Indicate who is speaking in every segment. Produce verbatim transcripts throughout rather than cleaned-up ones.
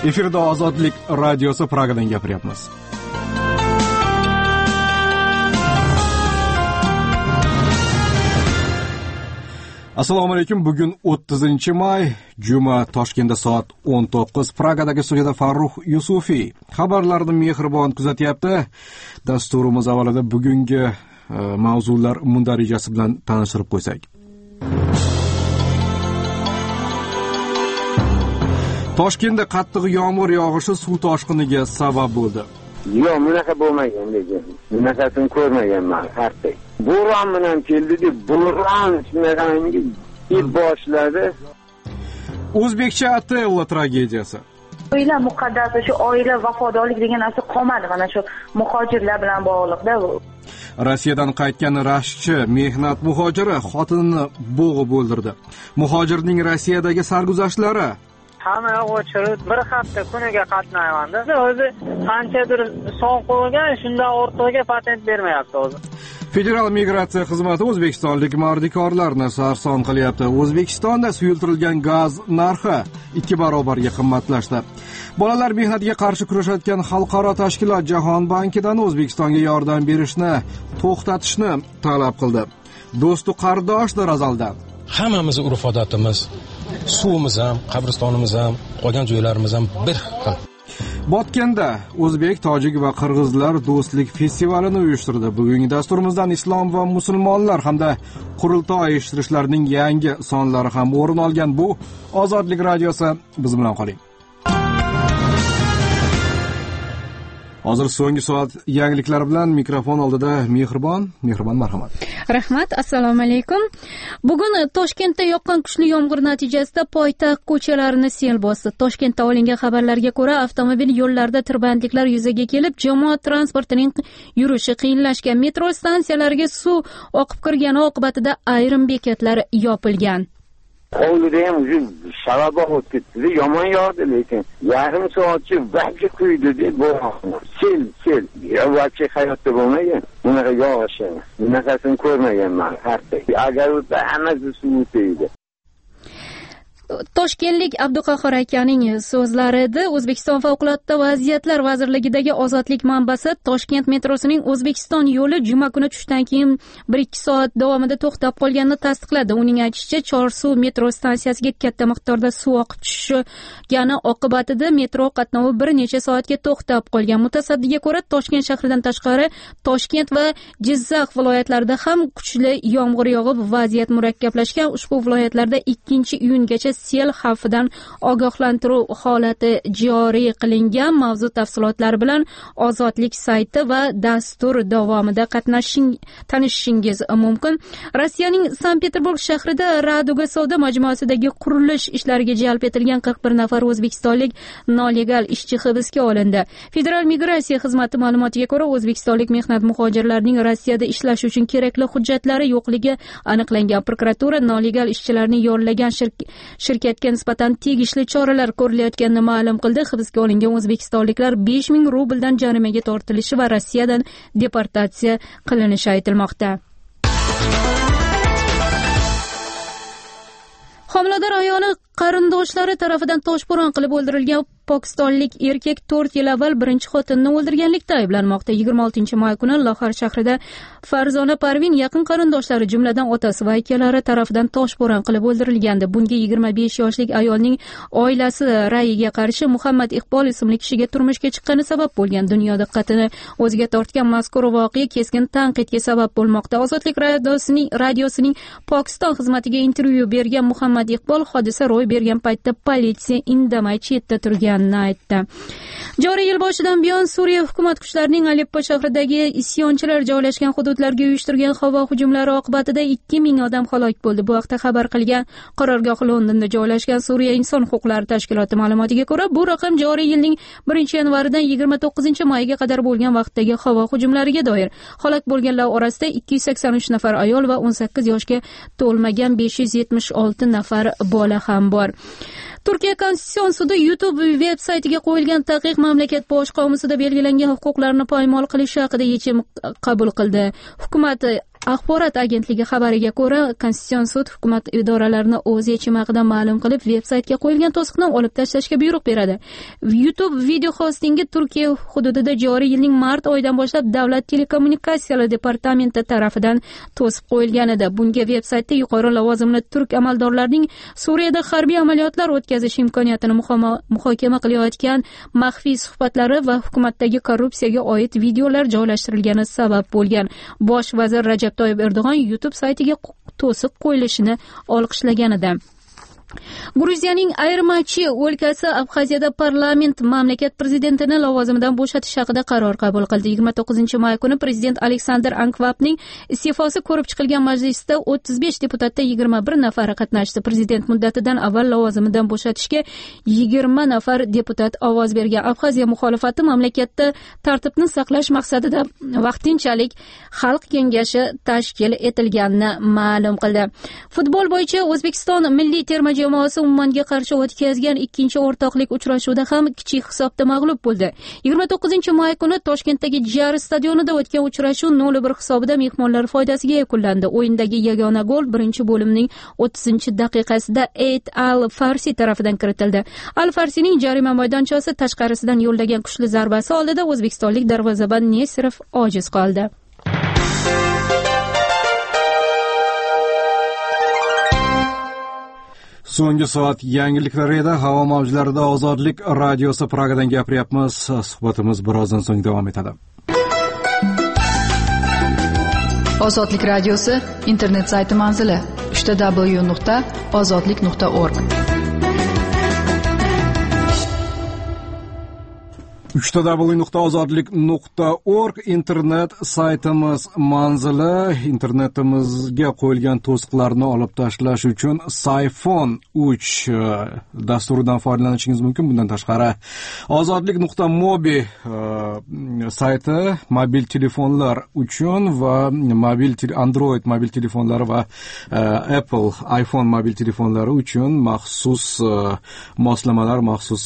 Speaker 1: Efirda Ozodlik radiosi Pragadan gapiryapmiz. Assalomu alaykum. Bugun o'ttizinchi may, juma, Toshkentda soat o'n to'qqiz. Pragadagi studiyada Farruh Yusufiy xabarlarni mehribon kuzatyapti. Dasturimiz avvalida bugungi e, mavzular mundarijasi bilan tanishtirib qo'ysak. Toshkentda qattiq yomg'ir yog'ishi suv toshqiniga sabab bo'ldi.
Speaker 2: Yo'q, bunaqa bo'lmagan lekin. Bunaqasini ko'rmaganman hatto. Bo'ron bilan keldi deb bo'ron shunaqangi deb boshladi.
Speaker 1: O'zbekcha Atella tragediyasi.
Speaker 3: Oila muqaddas, shu oila vafodorlik degan narsa qolmadi, mana shu muhojirlar bilan bog'liqda.
Speaker 1: Rossiyadan qaytgan rashkchi mehnat muhojiri xotinini bo'g'ib o'ldirdi. Muhojirning Rossiyadagi sarguzashtlari.
Speaker 4: Hamma yoq o'chirib, bir hafta kuniga qatnaymanda. O'zi qanchadir son qo'ygan, shundan ortig'iga patent bermayapti o'zi.
Speaker 1: Federal migratsiya xizmati o'zbekistonlik mardikorlarni sarson qilyapti. O'zbekistonda suyultirilgan gaz narxi ikki barobarga qimmatlashdi. Bolalar mehnatiga qarshi kurashayotgan xalqaro tashkilot Jahon bankidan O'zbekistonga yordam berishni to'xtatishni talab qildi. Do'stu qardoshdir azalda.
Speaker 5: Hammamiz urf-odatimiz, suvimiz ham, qabristonimiz ham, qolgan joylarimiz ham bir xil.
Speaker 1: Botganda o'zbek, tojik va qirg'izlar do'stlik festivalini uyushtirdi. Bugungi dasturimizdan islom va musulmonlar hamda qurultoy uyushtirishlarning yangi sonlari ham o'rin olgan bu Ozodlik radiosi. Biz bilan qoling. Hozir so'nggi soat yangiliklari bilan mikrofon oldida Mehribon, Mehribon marhamat.
Speaker 6: Rahmat, assalomu alaykum. Bugun Toshkentda yoqqan kuchli yomg'ir natijasida poytaxt ko'chalarini sel bosdi. Toshkentda olingan xabarlarga ko'ra, avtomobil yo'llarida tirbandliklar yuzaga kelib, jamoat transportining yurishi qiyinlashgan. Metro stansiyalariga suv oqib kirgani oqibatida ayrim bekatlar yopilgan.
Speaker 2: Hovlida ham shalabbo o'tib ketdi. Yomon yog'di lekin yarim soatcha vaqti quydi deb bo'ldi. Sel, sel. Vaqti hayotda bo'lmagan. Bunaqa yog'ishi. Bunaqasini ko'rmaganman hatto. Agar o'tsa hammasi suv o'taydi.
Speaker 6: Toshkentlik Abduqahhor akaning so'zlarida O'zbekiston favqulodda vaziyatlar vazirligidagi Ozodlik manbasi Toshkent metrosining O'zbekiston yo'li juma kuni tushdan keyin bir ikki soat davomida to'xtab qolganini tasdiqladi. Uning aytishicha, Chorsuv metro stansiyasiga katta miqdorda suv oqib tushgani oqibatida metro qatnovi bir necha soatga to'xtab qolgan. Mutasaddiga ko'ra, Toshkent shahridan tashqari Toshkent va Jizzax viloyatlarida ham kuchli yomg'ir yog'ib, vaziyat murakkablashgan. Ushbu viloyatlarda ikkinchi iyungacha sel xavfidan ogohlantiruv holati joriy qilingan. Mavzu tafsilotlari bilan Ozodlik sayti va dastur davomida qatnashing tanishishingiz mumkin. Rossiyaning Sankt-Peterburg shahrida Raduga savdo majmuasidagi qurilish ishlariga jalb etilgan qirq bir nafar o'zbekistonlik nolegal ishchi hibsga olindi. Federal migratsiya xizmati ma'lumotiga ko'ra, o'zbekistonlik mehnat muhojirlarining Rossiyada ishlash uchun kerakli hujjatlari yo'qligi aniqlangan. Prokuratura nolegal ishchilarni yollagan shirk shirkatga nisbatan tegishli choralar ko'rilayotganini ma'lum qildi. Hibsga olingan o'zbekistonliklar besh ming rubldan jarimaga tortilishi va Rossiyadan deportatsiya qilinishi aytilmoqda. Homilador ayoli qarindoshlari tarafidan toshbo'ron qilib o'ldirilgan pokistonlik erkak to'rt yil avval birinchi xotinini o'ldirganlikda ayblanmoqda. yigirma oltinchi may kuni Lohar shahrida Farzona Parvin yaqin qarindoshlari, jumladan otasi va akalari tarafidan toshbo'ron qilib o'ldirilgandi. Bunga yigirma besh yoshlik ayolning oilasi ra'yiga qarshi Muhammad Iqbol ismli kishiga turmushga chiqqani sabab bo'lgan. Dunyo diqqatini o'ziga tortgan mazkur voqea keskin tanqidga sabab bo'lmoqda. Ozodlik radiosining radiosining Pokiston xizmatiga intervyu bergan Muhammad Iqbol hodisa ro'y bergan paytda politsiya indamay chetda turganini aytdi. Joriy yil boshidan buyon Suriya hukumat kuchlarining Aleppo shahridagi isyonchilar joylashgan hududlarga uyushtirgan havo hujumlari oqibatida ikki ming odam halok bo'ldi. Bu haqda xabar qilgan qarorgoh Londonda joylashgan Suriya inson huquqlari tashkiloti ma'lumotiga ko'ra, bu raqam joriy yilning birinchi yanvaridan yigirma to'qqizinchi mayga qadar bo'lgan vaqtdagi havo hujumlariga doir. Halok bo'lganlar orasida ikki yuz sakson uch nafar ayol va o'n sakkiz yoshga to'lmagan besh yuz yetmish olti nafar bola ham bor. Turkiya Konstitutsion sudi YouTube veb-saytiga qo'yilgan taqiq mamlakat bosh qomusida belgilangan huquqlarni poymol qilish haqida yechim qabul qildi. Hukumat axborot agentligi xabariga ko'ra, Konstitutsion sud hukumat idoralarini o'z yechimi haqida ma'lum qilib, veb-saytga qo'yilgan to'siqni olib tashlashga buyruq beradi. YouTube video hostingi Turkiya hududida joriy yilning mart oyidan boshlab Davlat telekommunikatsiyalar departamenti tarafidan to'sib qo'yilgan edi. Bunga veb-saytda yuqori lavozimli turk amaldorlarining Suriyada harbiy amaliyotlar o'tkazish imkoniyatini muhokama qilayotgan maxfiy suhbatlari va hukumatdagi korrupsiyaga oid videolar joylashtirilgani sabab bo'lgan. Bosh vazir Rajab Toyyib Erdo'g'on YouTube saytiga to'siq qo'yilishini olqishlagan edi. Gruziyaning Ayirmachi o'lkasi Abxaziyada parlament mamlakat prezidentini lavozimidan bo'shatish haqida qaror qabul qildi. yigirma to'qqizinchi may kuni prezident Aleksandr Ankvapning iste'fosi ko'rib chiqilgan majlisda o'ttiz besh deputatdan yigirma bir nafari qatnashdi. Prezident muddatidan avval lavozimidan bo'shatishga yigirma nafar deputat ovoz bergan. Abxaziya muxolifati mamlakatda tartibni saqlash maqsadida vaqtinchalik xalq kengashi tashkil etilganini ma'lum qildi. Futbol bo'yicha O'zbekiston milliy terma jamoasi Ummanga qarshi o'tkazgan ikkinchi o'rtoqlik uchrashuvida ham kichik hisobda mag'lub bo'ldi. yigirma to'qqizinchi may kuni Toshkentdagi Jar stadionida o'tgan uchrashuv nol bir hisobida mehmonlar foydasiga yakunlandi. O'yindagi yagona gol birinchi bo'limning o'ttizinchi daqiqasida Eid Al-Farsi tarafidan kiritildi. Al-Farsining jarima maydonchasi tashqarisidan yo'llagan kuchli zarbasi oldida o'zbekistonlik darvozabon Nesirov ojiz qoldi.
Speaker 1: So'nggi soat yangiliklar edi. Havo mavjlarida Ozodlik radiosi Pragadan gapiryapmiz. Suhbatimiz birozdan so'ng davom etadi.
Speaker 7: Ozodlik radiosi internet sayti manzili uch w nuqta ozodlik nuqta org.
Speaker 1: uch w nuqta ozodlik nuqta org internet saytimiz manzili. Internetimizga qo'yilgan to'siqlarni olib tashlash uchun Sayfon uch dasturidan foydalanishingiz mumkin. Bundan tashqari ozodlik nuqta mobi sayti mobil telefonlar uchun va mobil Android mobil telefonlari va Apple iPhone mobil telefonlari uchun maxsus moslamalar, maxsus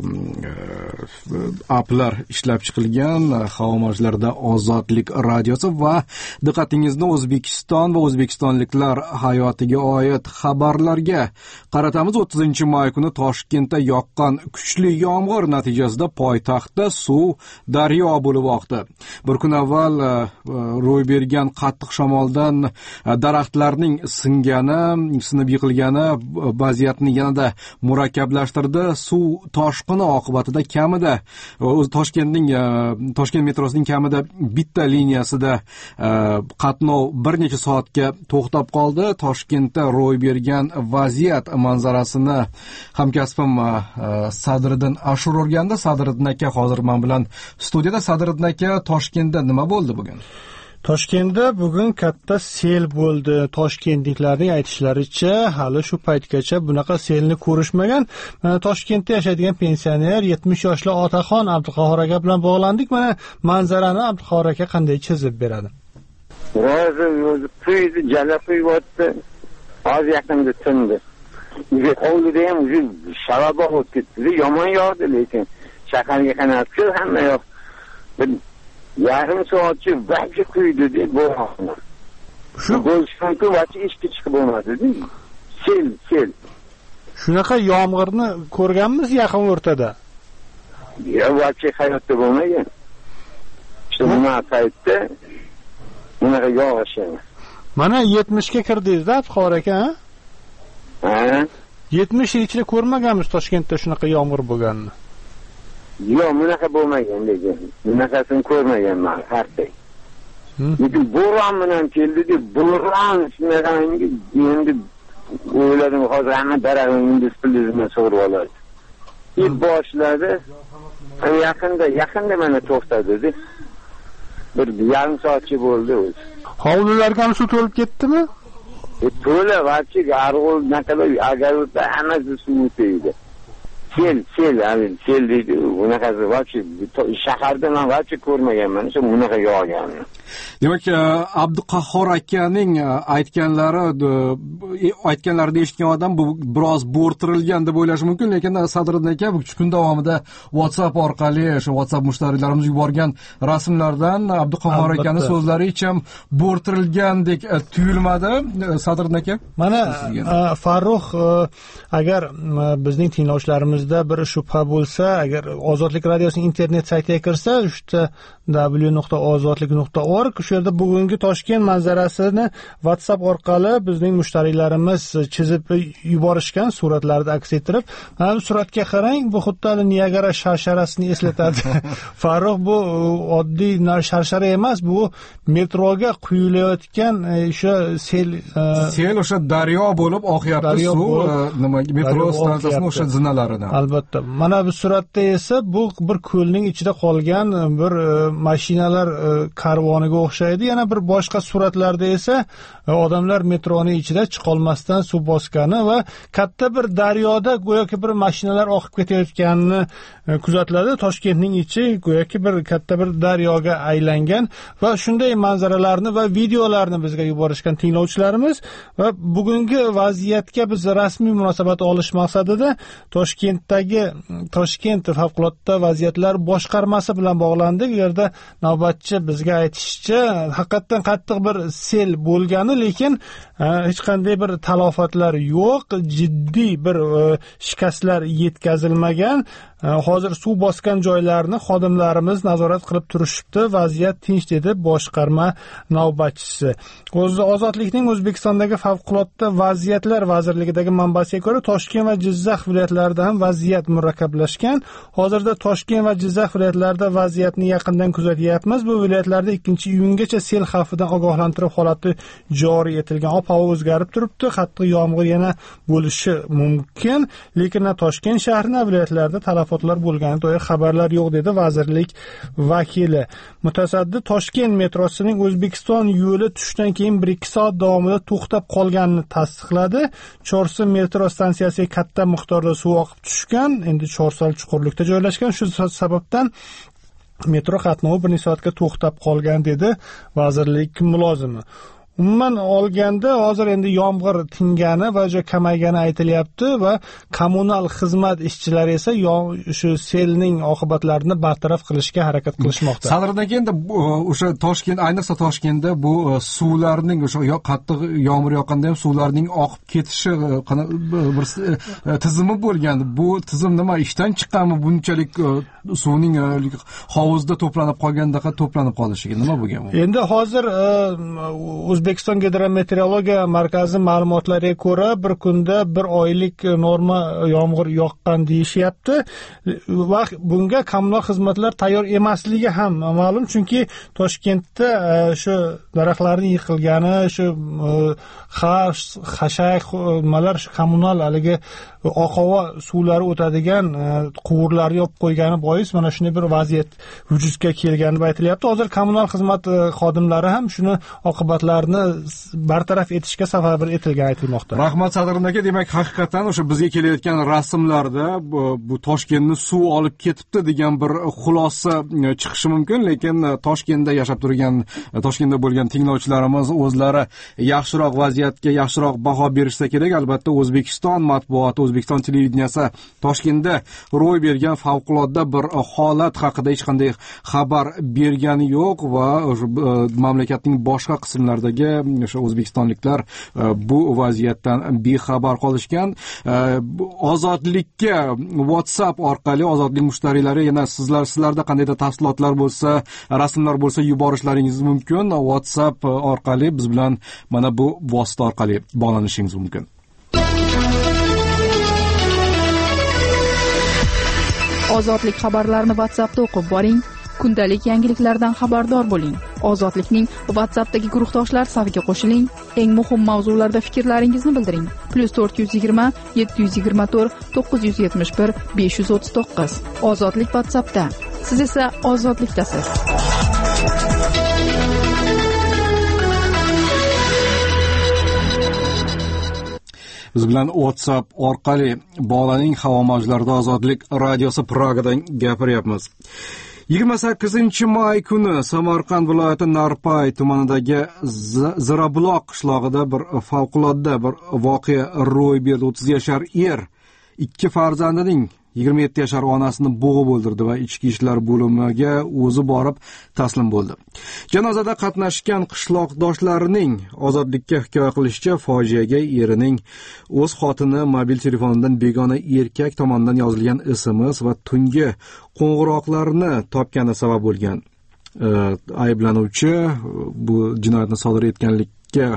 Speaker 1: applar ishlab chiqilgan. Havo mavjlarida Ozodlik radiosi va diqqatingizni O'zbekiston va o'zbekistonliklar hayotiga oid xabarlarga qaratamiz. o'ttizinchi may kuni Toshkentda yoqqan kuchli yomg'ir natijasida poytaxtda suv daryo bo'lib oqdi. Bir kun avval ro'y bergan qattiq shamoldan daraxtlarning singani, sinib yiqilgani vaziyatni yanada murakkablashtirdi. Suv toshqini oqibatida kamida Toshkentning Toshkent metrosining kamida bitta liniyasida qatnov bir necha soatga to'xtab qoldi. Toshkentda ro'y bergan vaziyat manzarasini hamkasbim Sadriddin Ashur o'rgandi. Sadriddin aka hozir men bilan studiyada. Sadriddin aka, Toshkentda nima bo'ldi bugun?
Speaker 8: Toshkentda bugun katta sel bo'ldi. Toshkentliklarning aytishlaricha, hali shu paytgacha bunaqa selni ko'rishmagan. Mana Toshkentda yashaydigan pensioner yetmish yoshli Otaxon Abduqahhor aka bilan bog'landik. Mana manzarani Abduqahhor aka qanday chizib beradi?
Speaker 2: O'zi o'zi quydi, jala quyotdi. Hozir yaqinda tindi. Hovlida ham o'zi shalabbo o'tib ketdi. Yomon yog'di, lekin shaharga qanot qil hamma yoq. Yarim soatchi vaqti quydi deb bo'g'oqni. Shu bo'lsa-ku vaqti ishga chiqib bo'lmadi deb. Sel, sel.
Speaker 8: Shunaqa yomg'irni ko'rganmiz yaqin o'rtada.
Speaker 2: Ya vaqti hayotda bo'lmagan. Shu nima paytda bunaqa yog'ishi.
Speaker 8: Mana yetmishga kirdingiz-da, Abduqahhor aka, ha?
Speaker 2: Ha?
Speaker 8: yetmish yil ichida ko'rmaganmiz Toshkentda shunaqa yomg'ir bo'lganini.
Speaker 2: Yo'q, bunaqa bo'lmagan lekin. Bunaqasini ko'rmaganman har day. Lekin bo'ron bilan keldi deb, bo'ron shunaqangi endi o'yladim, hozir hamma daraxtni ingiz pulini sug'urib oladi. Ilk boshladi, yaqinda, yaqinda mana to'xtadi deb. Bir yarim soatcha bo'ldi o'zi.
Speaker 8: Hovlilarga ham suv to'lib ketdimi?
Speaker 2: E to'la, vaqti arg'ul naqadar agar o'tsa hammasi suv o'taydi. Sel, sel, yani sel deydi. Bunaqasi vaqti shaharda men vaqti ko'rmaganman, shu bunaqa yog'gan.
Speaker 1: Demak, Abduqahhor akaning aytganlari aytganlarini eshitgan odam bu biroz bo'rtirilgan deb o'ylashi mumkin, lekin Sadriddin aka bu uch kun davomida WhatsApp orqali o'sha WhatsApp mushtariylarimiz yuborgan rasmlardan Abduqahhor akaning so'zlari hech ham bo'rtirilgandek tuyulmadi. Sadriddin aka,
Speaker 8: mana Farruh, agar bizning tinglovchilarimizda bir shubha bo'lsa, agar Ozodlik radiosining internet saytiga kirsa, o'sha w nuqta ozodlik nuqta org, shu yerda bugungi Toshkent manzarasini WhatsApp orqali bizning mushtariylarimiz chizib yuborishgan, suratlarni aks ettirib, mana bu suratga qarang, bu xuddi Niagara sharsharasini eslatadi. Farruh, bu oddiy sharshara emas, bu metroga quyilayotgan o'sha sel
Speaker 1: sel o'sha daryo bo'lib oqyapti suv, nima metro stansiyasining o'sha zinalaridan.
Speaker 8: Albatta. Mana bu suratda esa bu bir ko'lning ichida qolgan bir mashinalar karvoniga o'xshaydi. Yana bir boshqa suratlarda esa odamlar metroning ichida chiqolmasdan suv bosgani va katta bir daryoda go'yoki bir mashinalar oqib ketayotganini kuzatiladi. Toshkentning ichi go'yoki bir katta bir daryoga aylangan va shunday manzaralarni va videolarni bizga yuborishgan tinglovchilarimiz va bugungi vaziyatga biz rasmiy munosabat olish maqsadida Toshkentdagi Toshkent favqulodda vaziyatlar boshqarmasi bilan bog'landik. U yerda navbatchi bizga aytishicha, haqiqatan qattiq bir sel bo'lgani, lekin hech qanday bir talofatlar yo'q, jiddiy bir shikastlar yetkazilmagan. Hozir suv bosgan joylarni xodimlarimiz nazorat qilib turishibdi. Vaziyat tinch, dedi boshqarma navbatchisi. O'zi Ozodlikning O'zbekistondagi favqulodda vaziyatlar vazirligidagi manbasiga ko'ra, Toshkent va Jizzax viloyatlarida ham vaziyat murakkablashgan. Hozirda Toshkent va Jizzax viloyatlarida vaziyatni yaqindan kuzatyapmiz. Bu viloyatlarda ikkinchi iyungacha sel xavfidan ogohlantirish holati joriy etilgan. Ob-havo o'zgarib turibdi. Qattiq yomg'ir yana bo'lishi mumkin, lekin Toshkent shahrining viloyatlarida talafotlar bo'lgani doir xabarlar yo'q, dedi vazirlik vakili. Mutasaddi Toshkent metrosining O'zbekiston yo'li tushdan keyin bir ikki soat davomida to'xtab qolganini tasdiqladi. Chorsu metro stansiyasiga katta miqdorda suv oqib tushgan. Endi Chorsal chuqurlikda joylashgan. Shu sababdan metro qatnovi bir necha soatga to'xtab qolgan, dedi vazirlik mulozimi. Umuman olganda hozir endi yomg'ir tingani va juda kamaygani aytilyapti va kommunal xizmat ishchilari esa shu selning oqibatlarini bartaraf qilishga harakat qilishmoqda.
Speaker 1: Sadriddin, endi o'sha Toshkent, ayniqsa Toshkentda bu suvlarning o'sha qattiq yomg'ir yoqqanda ham suvlarning oqib ketishi bir tizimi bo'lgan. Bu tizim nima, ishdan chiqqanmi bunchalik suvning hovuzda to'planib qolgandaqa to'planib qolishiga nima bo'lgan?
Speaker 8: Endi hozir O'zbekiston Gidrometeorologiya markazi ma'lumotlariga ko'ra, bir kunda bir oylik norma yomg'ir yoqqan deyishyapti. Va bunga kommunal xizmatlar tayyor emasligi ham ma'lum, chunki Toshkentda shu daraxtlarning yiqilgani, shu xash, xashak, nimalar shu kommunal haligi oqova suvlari o'tadigan quvurlarni yopib qo'ygani bois mana shunday bir vaziyat vujudga kelgani aytilyapti. Hozir kommunal xizmat xodimlari ham shuni oqibatlarini bartaraf etishga safarbar etilgani aytilmoqda.
Speaker 1: Rahmat Sadriddin aka. Demak, haqiqatan o'sha bizga kelayotgan rasmlarda bu, bu Toshkentni suv olib ketibdi degan bir xulosa chiqishi mumkin, lekin Toshkentda yashab turgan, Toshkentda bo'lgan tinglovchilarimiz o'zlari yaxshiroq vaziyatga yaxshiroq baho berishsa kerak. Albatta O'zbekiston matbuoti, O'zbekiston televideniyasi Toshkentda ro'y bergan favqulodda bir holat haqida hech qanday xabar bergani yo'q va mamlakatning boshqa qismlaridagi o'sha o'zbekistonliklar bu vaziyatdan bexabar qolishgan. Ozodlikka WhatsApp orqali Ozodlik mushtariylari yana sizlar sizlarda qandaydir tafsilotlar bo'lsa, rasmlar bo'lsa yuborishlaringiz mumkin. WhatsApp orqali biz bilan mana bu vosita orqali bog'lanishingiz mumkin.
Speaker 7: Ozodlik xabarlarini WhatsAppda o'qib boring. Kundalik yangiliklardan xabardor bo'ling. Ozodlikning WhatsAppdagi guruhdoshlar safiga qo'shiling. Eng muhim mavzularda fikrlaringizni bildiring. plus to'rt yuz yigirma yetti yuz yigirma to'rt to'qqiz yuz yetmish bir besh yuz o'ttiz to'qqiz. Ozodlik WhatsAppda. Siz esa ozodlikdasiz.
Speaker 1: Biz bilan WhatsApp orqali bog'laning. Havo mavjlarida Ozodlik radiosi Pragadan gapiryapmiz. yigirma sakkizinchi may kuni Samarqand viloyati Narpay tumanidagi Zirabuloq qishlog'ida bir favqulodda bir voqea ro'y berdi. o'ttiz yashar er ikki farzandining yigirma yetti yashar onasini bo'g'ib o'ldirdi va ichki ishlar bo'limiga o'zi borib taslim bo'ldi. Janozada qatnashgan qishloqdoshlarining ozodlikka hikoya qilishicha, fojiaga erining o'z xotini mobil telefonidan begona erkak tomonidan yozilgan S M S va tungi qo'ng'iroqlarni topgani sabab bo'lgan. Ayblanuvchi bu jinoyatni sodir etganlik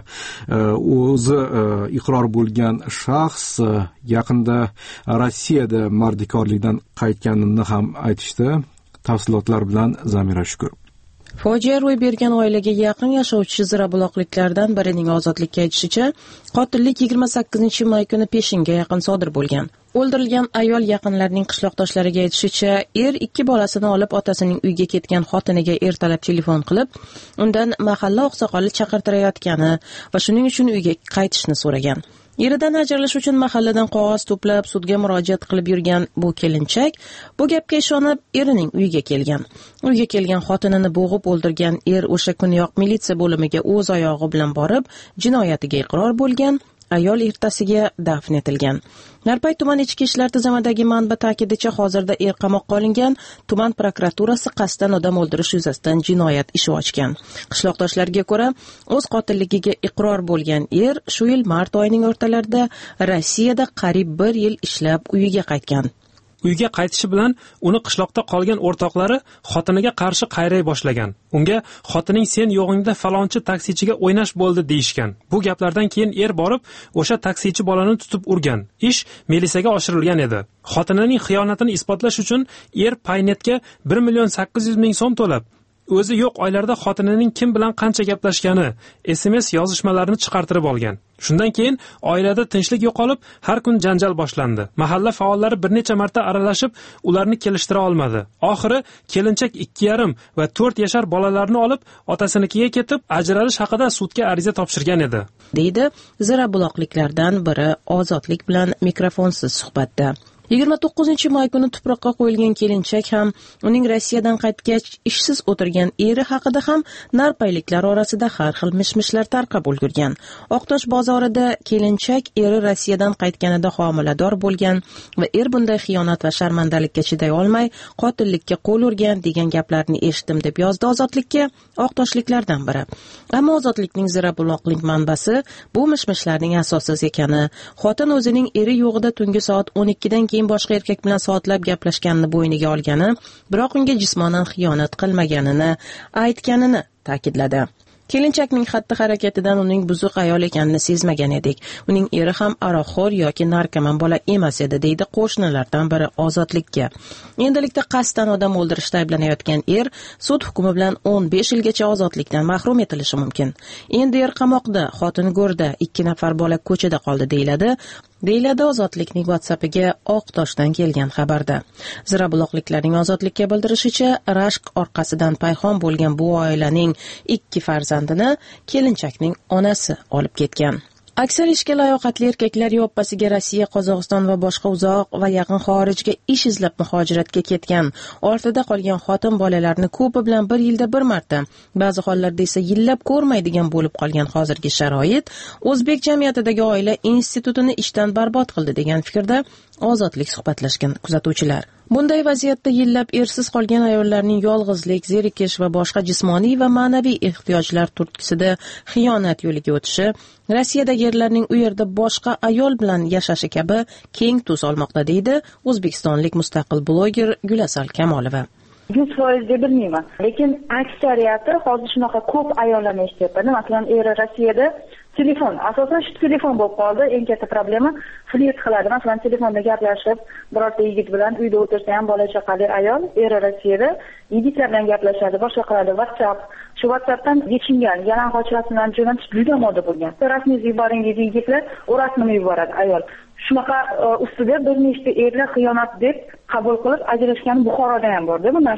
Speaker 1: o'zi iqror bo'lgan shaxs yaqinda Rossiyada mardikorlikdan qaytganini ham aytishdi. Tafsilotlar bilan Zamira Shukur.
Speaker 9: Fojia ro'y bergan oilaga yaqin yashovchi zirabuloqliklardan birining ozodlikka aytishicha, qotillik yigirma sakkizinchi may kuni peshinga yaqin sodir bo'lgan. O'ldirilgan ayol yaqinlarining qishloqdoshlariga aytishicha, er ikki bolasini olib otasining uyga ketgan xotiniga ertalab telefon qilib, undan mahalla oqsoqoli chaqirtirayotgani va shuning uchun uyga qaytishni so'ragan. Eridan ajralish uchun mahalladan qog'oz to'plab sudga murojaat qilib yurgan bu kelinchak bu gapga ishonib erining uyiga kelgan. Uyga kelgan xotinini bo'g'ib o'ldirgan er o'sha kuniyoq militsiya bo'limiga o'z oyog'i bilan borib, jinoyatiga iqror bo'lgan. Ayol ertasiga dafn etilgan. Narpay tuman ichki ishlar tizimidagi manba ta'kidicha, hozirda er qamoqqa olingan. Tuman prokuraturasi qasddan odam o'ldirish yuzasidan jinoyat ishi ochgan. Qishloqdoshlarga ko'ra, o'z qotilligiga iqror bo'lgan er shu yil mart oyining o'rtalarida Rossiyada qariyb bir yil ishlab uyiga qaytgan.
Speaker 10: Uyga qaytishi bilan uni qishloqda qolgan o'rtoqlari xotiniga qarshi qayray boshlagan. Unga xotining sen yo'g'ingda falonchi taksichiga o'ynash bo'ldi deyishgan. Bu gaplardan keyin er borib o'sha taksichi bolani tutib urgan. Ish militsiyaga oshirilgan edi. Xotinining xiyonatini isbotlash uchun er Paynetga bir million sakkiz yuz ming so'm to'lab, o'zi yo'q oylarda xotinining kim bilan qancha gaplashgani, S M S yozishmalarini chiqartirib olgan. Shundan keyin oilada tinchlik yo'qolib, har kun janjal boshlandi. Mahalla faollari bir necha marta aralashib, ularni kelishtira olmadi. Oxiri kelinchak ikki yarim va to'rt yashar bolalarni olib, otasinikiga ketib, ajralish haqida sudga ariza topshirgan edi,
Speaker 9: deydi zirabuloqliklardan biri ozodlik bilan mikrofonsiz suhbatda. yigirma to'qqizinchi may kuni tuproqqa qo'yilgan kelinchak ham, uning Rossiyadan qaytgach ishsiz o'tirgan eri haqida ham narpayliklar orasida har xil mishmishlar tarqab ulgurgan. Oqtosh bozorida kelinchak eri Rossiyadan qaytganida homilador bo'lgan va er bunday xiyonat va sharmandalikka chiday olmay qotillikka qo'l urgan degan gaplarni eshitdim deb yozdi Ozodlikka oqtoshliklardan biri. Ammo Ozodlikning zirabuloqlik manbasi bu mishmishlarning asossiz ekani, xotin o'zining eri yo'g'ida tungi soat o'n ikkidan keyin boshqa erkak bilan soatlab gaplashganini bo'yniga olgani, biroq unga jismonan xiyonat qilmaganini aytganini ta'kidladi. Kelinchakning xatti-harakatidan uning buzuq ayol ekanini sezmagan edik. Uning eri ham aroqxo'r yoki narkoman bola emas edi, deydi qo'shnilardan biri Ozodlikka. Endilikda qasddan odam o'ldirishda ayblanayotgan er sud hukmi bilan o'n besh yilgacha ozodlikdan mahrum etilishi mumkin. Endi er qamoqda, xotini go'rda, ikki nafar bola ko'chada qoldi, deyiladi. deyiladi Ozodlikning WhatsAppiga Oqtoshdan kelgan xabarda. Zirabuloqliklarning Ozodlikka bildirishicha, rashk orqasidan payxon bo'lgan bu oilaning ikki farzandini kelinchakning onasi olib ketgan. Aksar ishga layoqatli erkaklar yoppasiga Rossiya, Qozog'iston va boshqa uzoq va yaqin xorijga ish izlab muhojiratga ketgan. Ortida qolgan xotin bolalarni ko'pi bilan bir yilda bir marta, ba'zi hollarda esa yillab ko'rmaydigan bo'lib qolgan hozirgi sharoit o'zbek jamiyatidagi oila institutini ishdan barbod qildi degan fikrda Ozodlik suhbatlashgan kuzatuvchilar. Bunday vaziyatda yillab ersiz qolgan ayollarning yolg'izlik, zerikish va boshqa jismoniy va ma'naviy ehtiyojlar turtkisida xiyonat yo'liga o'tishi, Rossiyadagi erlarning u yerda boshqa ayol bilan yashashi kabi keng tus olmoqda, deydi o'zbekistonlik mustaqil bloger Gulasal Kamolova.
Speaker 3: yuz foiz deb bilmayman, lekin aksariyati hozir shunaqa ko'p ayollarni eshityapman. Masalan, eri Rossiyada telefon, asosan shu telefon bo'lib qoldi. Eng katta problema flirt qiladi. Masalan, telefonda gaplashib, birorta yigit bilan uyda o'tirsa ham bola chaqali ayol, eri Rossiyada yigitlar bilan gaplashadi, boshqa qiladi. WhatsApp, shu WhatsAppdan yechingan, yalang'och rasmlarni jo'natish juda moda bo'lgan. Rasmingizni yuboring deydi yigitlar, u rasmini yuboradi ayol. Shunaqa ustida bir nechta erlar xiyonat deb qabul qilib ajrashgan Buxoroda ham bor-da bu narsa.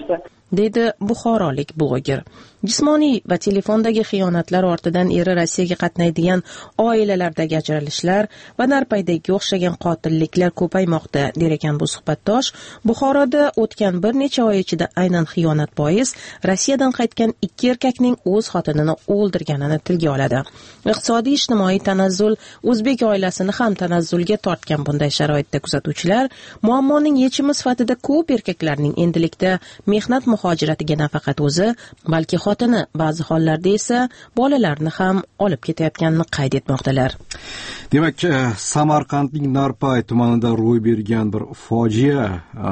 Speaker 9: deydi buxorolik bloger. Jismoniy va telefondagi xiyonatlar ortidan eri Rossiyaga qatnaydigan oilalardagi ajralishlar va narpaydagi o'xshagan qotilliklar ko'paymoqda der ekan bu suhbatdosh. Buxoroda o'tgan bir necha oy ichida aynan xiyonat bois Rossiyadan qaytgan ikki erkakning o'z xotinini o'ldirganini tilga oladi. Iqtisodiy ijtimoiy tanazzul o'zbek oilasini ham tanazzulga tortgan bunday sharoitda kuzatuvchilar muammoning yechimi sifatida ko'p erkaklarning endilikda mehnat muhojiratiga nafaqat o'zi, balki xotini, ba'zi hollarda esa bolalarni ham olib ketayotganini qayd etmoqdalar.
Speaker 1: Demak, Samarqandning Narpay tumanida ro'y bergan bir fojia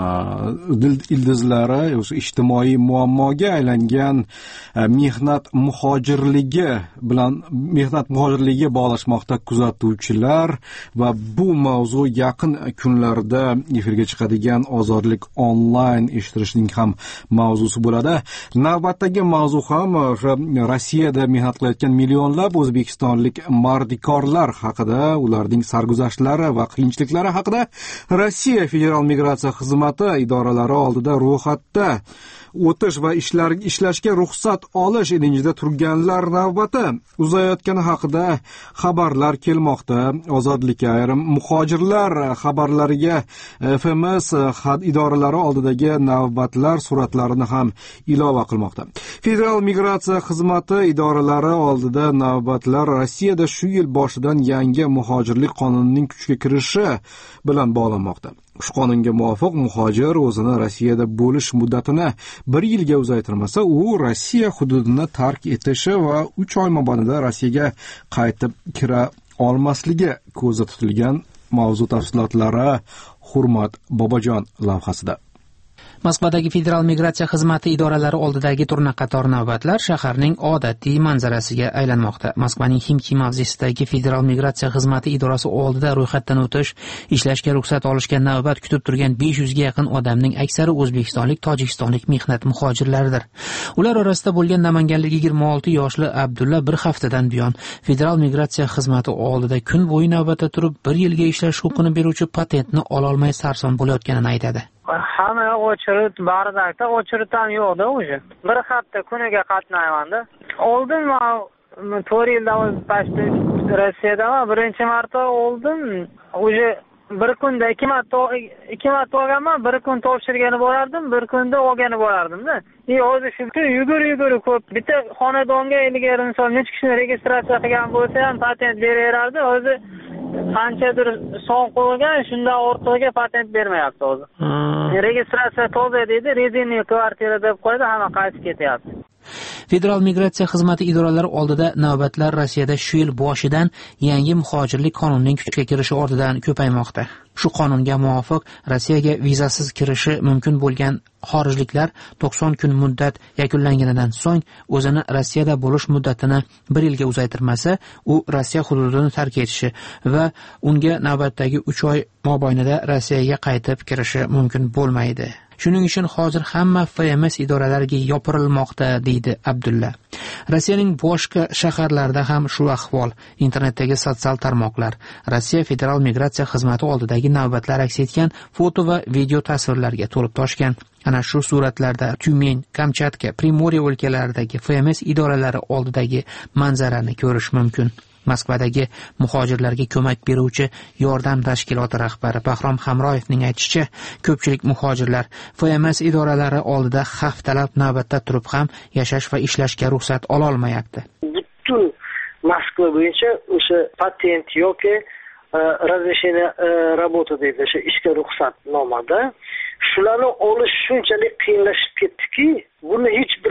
Speaker 1: ildizlari o'sha ijtimoiy muammoga aylangan mehnat muhojirligi bilan mehnat muhojirligiga bog'lashmoqda kuzatuvchilar va bu mavzu yaqin kunlarda efirga chiqadigan Ozodlik onlayn eshittirishning ham mavzusi bo'ladi. Navbatdagi mavzu ham o'sha Rossiyada mehnat qilayotgan millionlab o'zbekistonlik mardikorlar haqida, ularning sarguzashtlari va qiyinchiliklari haqida Rossiya Federal migratsiya xizmati idoralari oldida ro'yxatda o'tish va ishlar ishlashga ruxsat olish ilinjida turganlar navbati uzayotgani haqida xabarlar kelmoqda. Ozodlik ayrim muhojirlar xabarlariga F M S idoralari oldidagi navbatlar suratlarini ham ilova qilmoqda. Federal migratsiya xizmati idoralari oldida navbatlar Rossiyada shu yil boshidan yangi muhojirlik qonunining kuchga kirishi bilan bog'lanmoqda. Shu qonunga muvofiq muhojir o'zini Rossiyada bo'lish muddatini bir yilga uzaytirmasa, u Rossiya hududini tark etishi va uch oy mobaynida Rossiyaga qaytib kira olmasligi ko'zda tutilgan. Mavzu tafsilotlari Hurmat Bobojon lavhasida.
Speaker 11: Moskvadagi Federal migratsiya xizmati idoralari oldidagi turnaqator navbatlar shaharning odatiy manzarasiga aylanmoqda. Moskvaning Ximki mavzesidagi Federal migratsiya xizmati idorasi oldida ro'yxatdan o'tish, ishlashga ruxsat olishga navbat kutib turgan besh yuzga yaqin odamning aksari o'zbekistonlik, tojikistonlik mehnat muhojirlaridir. Ular orasida bo'lgan namanganlik yigirma olti yoshli Abdulla bir haftadan buyon Federal migratsiya xizmati oldida kun bo'yi navbatda turib, bir yilga ishlash huquqini beruvchi patentni ola olmay sarson bo'layotganini aytadi.
Speaker 4: Hamma o'chirib, baridakda o'chirib ham yo'qda o'sha. Bir hafta kuniga qatnaymanda. Oldin men to'rt yildan o'zbashda Rossiyada birinchi marta oldim. O'sha bir kunda ikki marta ikki marta olganman, bir kun topshirgani bo'lardim, bir kunda olgani bo'lardim-da. E hozir shu yugur-yugur ko'p. Bitta xonadonga ilgari inson necha kishini registratsiya qilgan bo'lsa ham patent beraverardi. Hozir qanchadir son qo'ygan, shundan ortig'iga patent bermayapti hozir. Registratsiya to'g'ri deydi, rezervniy kvartira deb qo'ydi, hamma qaytib ketyapti.
Speaker 11: Federal migratsiya xizmati idoralari oldida navbatlar Rossiyada shu yil boshidan yangi muhojirlik qonunining kuchga kirishi ortidan ko'paymoqda. Shu qonunga muvofiq Rossiyaga vizasiz kirishi mumkin bo'lgan xorijliklar to'qson kun muddat yakunlanganidan so'ng o'zini Rossiyada bo'lish muddatini bir yilga uzaytirmasa, u Rossiya hududini tark etishi va unga navbatdagi uch oy mobaynida Rossiyaga qaytib kirishi mumkin bo'lmaydi. Shuning uchun hozir hamma F M S idoralariga yopirilmoqda, deydi Abdulla. Rossiyaning boshqa shaharlarida ham shu ahvol. Internetdagi sotsial tarmoqlar Rossiya Federal migratsiya xizmati oldidagi navbatlar aks etgan foto va video tasvirlarga to'lib toshgan. Ana shu suratlarda Tyumen, Kamchatka, Primorye o'lkalaridagi F M S idoralari oldidagi manzarani ko'rish mumkin. Moskvadagi muhojirlarga ko'mak beruvchi yordam tashkiloti rahbari Bahrom Hamroyevning aytishicha, ko'pchilik muhojirlar F M S idoralari oldida haftalab navbatda turib ham yashash va ishlashga ruxsat ola olmayapti.
Speaker 12: Butun Moskva bo'yicha o'sha patent yoki разрешение работы deydi, o'sha ishga ruxsat nomada shularni olish shunchalik qiyinlashib ketdiki, buni hech bir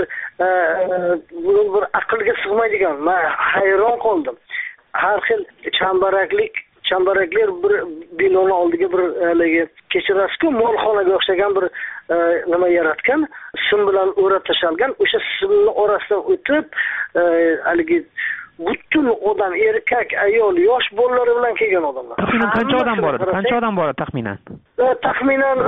Speaker 12: buni bir aqlga sig'maydigan. Men hayron qoldim. Har xil chambaraklik chambaraklar bir binoni oldiga bir haligi kechirasiz-ku, molxonaga o'xshagan bir nima yaratgan, sim bilan o'rab tashalgan, o'sha simni orasidan o'tib haligi butun odam, erkak, ayol, yosh bolalar bilan kelgan odamlar.
Speaker 11: Taxminan qancha odam bor? Qancha odam bor taxminan?
Speaker 12: Taxminan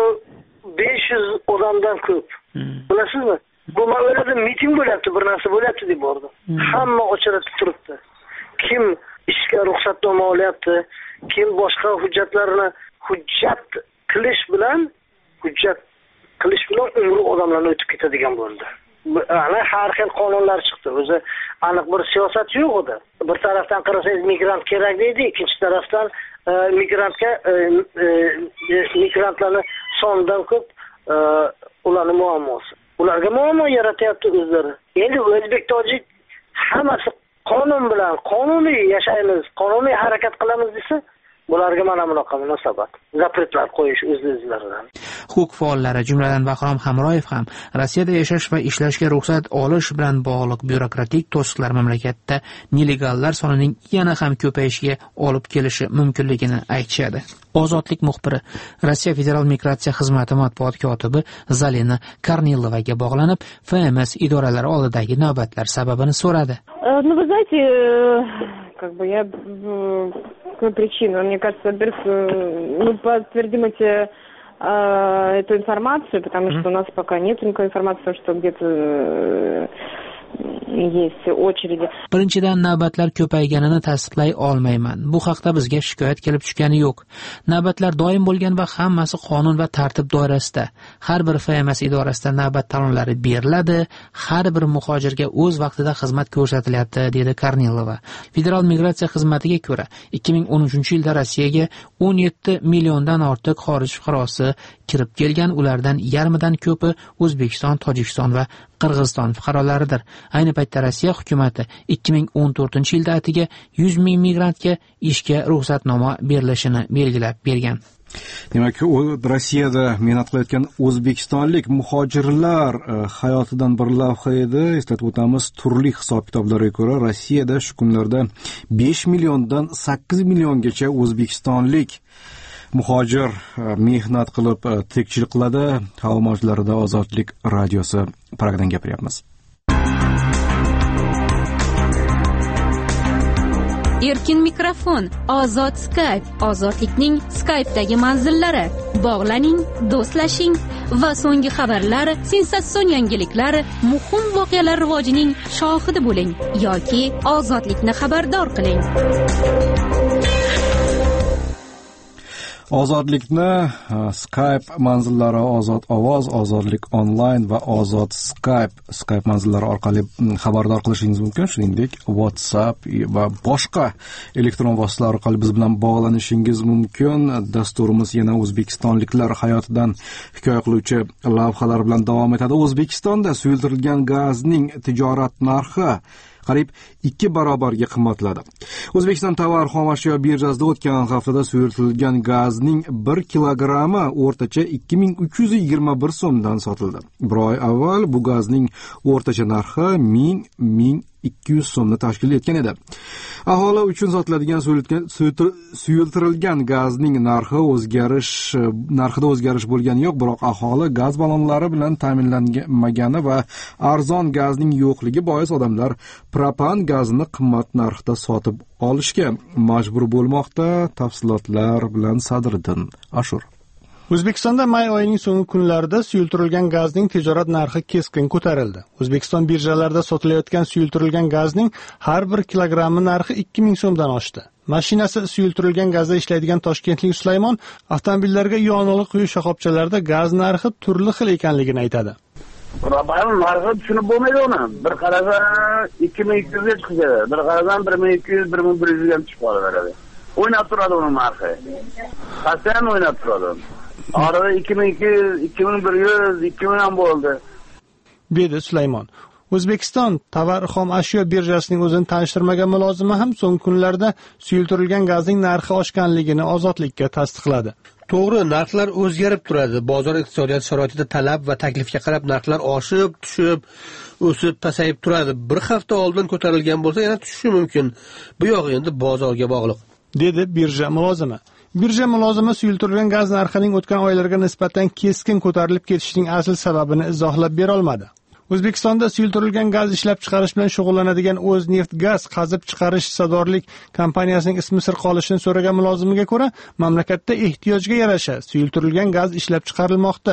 Speaker 12: besh yuz odamdan ko'p. Bilasizmi? Bu mamlakatda miting bo'lyapti, bir narsa bo'lyapti deb bordi. Hamma ochilib turibdi. Kim ishga ruxsatnoma olyapti, kim boshqa hujjatlarni hujjat qilish bilan hujjat qilish bilan umri odamlarni o'tib ketadigan bo'ldi. Ana har xil qonunlar chiqdi. O'zi aniq bir siyosat yo'q edi. Bir tarafdan qarasangiz migrant kerak deydi, ikkinchi tarafdan migrantga migrantlarni sonidan ko'p ularning muammosi. Ularga muammo yaratyapti o'zlari. Endi o'zbek tojik hammasi qonun bilan qonuniy yashaymiz, qonuniy harakat qilamiz desa, bularga mana bunaqa munosabat, zapretlar qo'yish o'z-o'zlaridan.
Speaker 11: Huquq faollari, jumladan Bahrom Hamroyev ham Rossiyada yashash va ishlashga ruxsat olish bilan bog'liq byurokratik to'siqlar mamlakatda nelegallar sonining yana ham ko'payishiga olib kelishi mumkinligini aytishadi. Ozodlik muxbiri, Rossiya Federal migratsiya xizmati matbuot kotibi Zalina Kornilovaga bog'lanib, F M S idoralari oldidagi navbatlar sababini so'radi.
Speaker 13: Ну, вы знаете, как бы я какую причину, мне кажется, во-первых, мы подтвердим эти эту информацию, потому что у нас пока нет никакой информации, что где-то есть очереди.
Speaker 11: Birinchidan navbatlar ko'payganini tasdiqlay olmayman. Bu haqda bizga shikoyat kelib tushgani yo'q. Navbatlar doim bo'lgan va hammasi qonun va tartib doirasida. Har bir F M S idorasida navbat talonlari beriladi, har bir muhojirga o'z vaqtida xizmat ko'rsatilyapti, dedi Kornilova. Federal migratsiya xizmatiga ko'ra, ikki ming o'n uchinchi yilda Rossiyaga o'n yetti milliondan ortiq xorij fuqarosi kirib kelgan, ulardan yarmidan ko'pi O'zbekiston, Tojikiston va Qirg'iziston fuqarolaridir. Ayni paytda Rossiya hukumati ikki ming o'n to'rtinchi yilda atiga yuz ming migrantga ishga ruxsatnoma berilishini belgilab bergan.
Speaker 1: Demak, Rossiyada mehnat qilayotgan o'zbekistonlik muhojirlar hayotidan bir lavha edi. Eslatib o'tamiz, turli hisob-kitoblarga ko'ra Rossiyada shu kunlarda besh milliondan sakkiz milliongacha o'zbekistonlik muhojir mehnat qilib tirikchilik qiladi. Havo mavjlarida Ozodlik radiosi Pragdan gapiryapmiz.
Speaker 6: Erkin mikrofon, ozod Skype, ozodlikning Skype'dagi manzillari. Bog'laning, do'stlashing va so'nggi xabarlar, sensatsion yangiliklar, muhim voqealar rivojining shohidi bo'ling yoki ozodlikni xabardor qiling.
Speaker 1: Ozodlikni Skype manzillari Ozod ovoz, Ozodlik onlayn va Ozod Skype Skype manzillari orqali xabardor qilishingiz mumkin. Shuningdek, WhatsApp va boshqa elektron vositalar orqali biz bilan bog'lanishingiz mumkin. Dasturimiz yana o'zbekistonliklar hayotidan hikoya qiluvchi lavhalar bilan davom etadi. O'zbekistonda suyultirilgan gazning tijorat narxi qariyb ikki barobarga qimmatladi. O'zbekiston tovar xomashyo birjasida o'tgan haftada suyultirilgan gazning bir kilogrammi o'rtacha ikki ming uch yuz yigirma bir so'mdan sotildi. Bir oy avval bu gazning o'rtacha narxi ming ming ikki yuz so'mni tashkil etgan edi. Aholi uchun sotiladigan suyultirilgan gazning narxi o'zgarish narxida o'zgarish bo'lgani yo'q, biroq aholi gaz ballonlari bilan ta'minlanmagani va arzon gazning yo'qligi bois odamlar propan gazni qimmat narxda sotib olishga majbur bo'lmoqda. Tafsilotlar bilan Sadriddin Ashur.
Speaker 8: O'zbekistonda may oyining so'nggi kunlarida suyultirilgan gazning tijorat narxi keskin ko'tarildi. O'zbekiston birjalarida sotilayotgan suyultirilgan gazning har bir kilogrammi narxi ikki ming so'mdan oshdi. Mashinasi suyultirilgan gazda ishlaydigan toshkentlik Sulaymon avtomobillarga yonilg'i quyish shoxobchalarida gaz narxi turli xil ekanligini aytadi.
Speaker 2: Propan narxi tushunib bo'lmaydi uni. Bir qarasa ikki ming ikki yuzga chiqadi, bir qarasan bir ming ikki yuz bir ming bir yuzga chiqib qolaveradi. O'ynab turadi uni narxi. Qasam o'ynab turadi. Orada ikki ming ikki yuz, ikki ming bir yuz, ikki ming ham bo'ldi,
Speaker 8: dedi Sulaymon. O'zbekiston tovar xom ashyo birjasining o'zini tanishtirmagan mulozimi ham so'nggi kunlarda suyultirilgan gazning narxi oshganligini Ozodlikka tasdiqladi.
Speaker 14: To'g'ri, narxlar o'zgarib turadi. Bozor iqtisodiyoti sharoitida talab va taklifga qarab narxlar oshib, tushib, o'sib, pasayib turadi. Bir hafta oldin ko'tarilgan bo'lsa, yana tushishi mumkin. Bu yo'q, endi bozorga bog'liq,
Speaker 8: dedi birja mulozimi. Birja mulozimi suyultirilgan gaz narxining o'tgan oylarga nisbatan keskin ko'tarilib ketishining asl sababini izohlab bera olmadi. O'zbekistonda suyultirilgan gaz ishlab chiqarish bilan shug'ullanadigan O'zneft-Gaz qazib chiqarish hissadorlik kompaniyasining ismi sir qolishini so'ragan mulozimiga ko'ra, mamlakatda ehtiyojga yarasha suyultirilgan gaz ishlab chiqarilmoqda.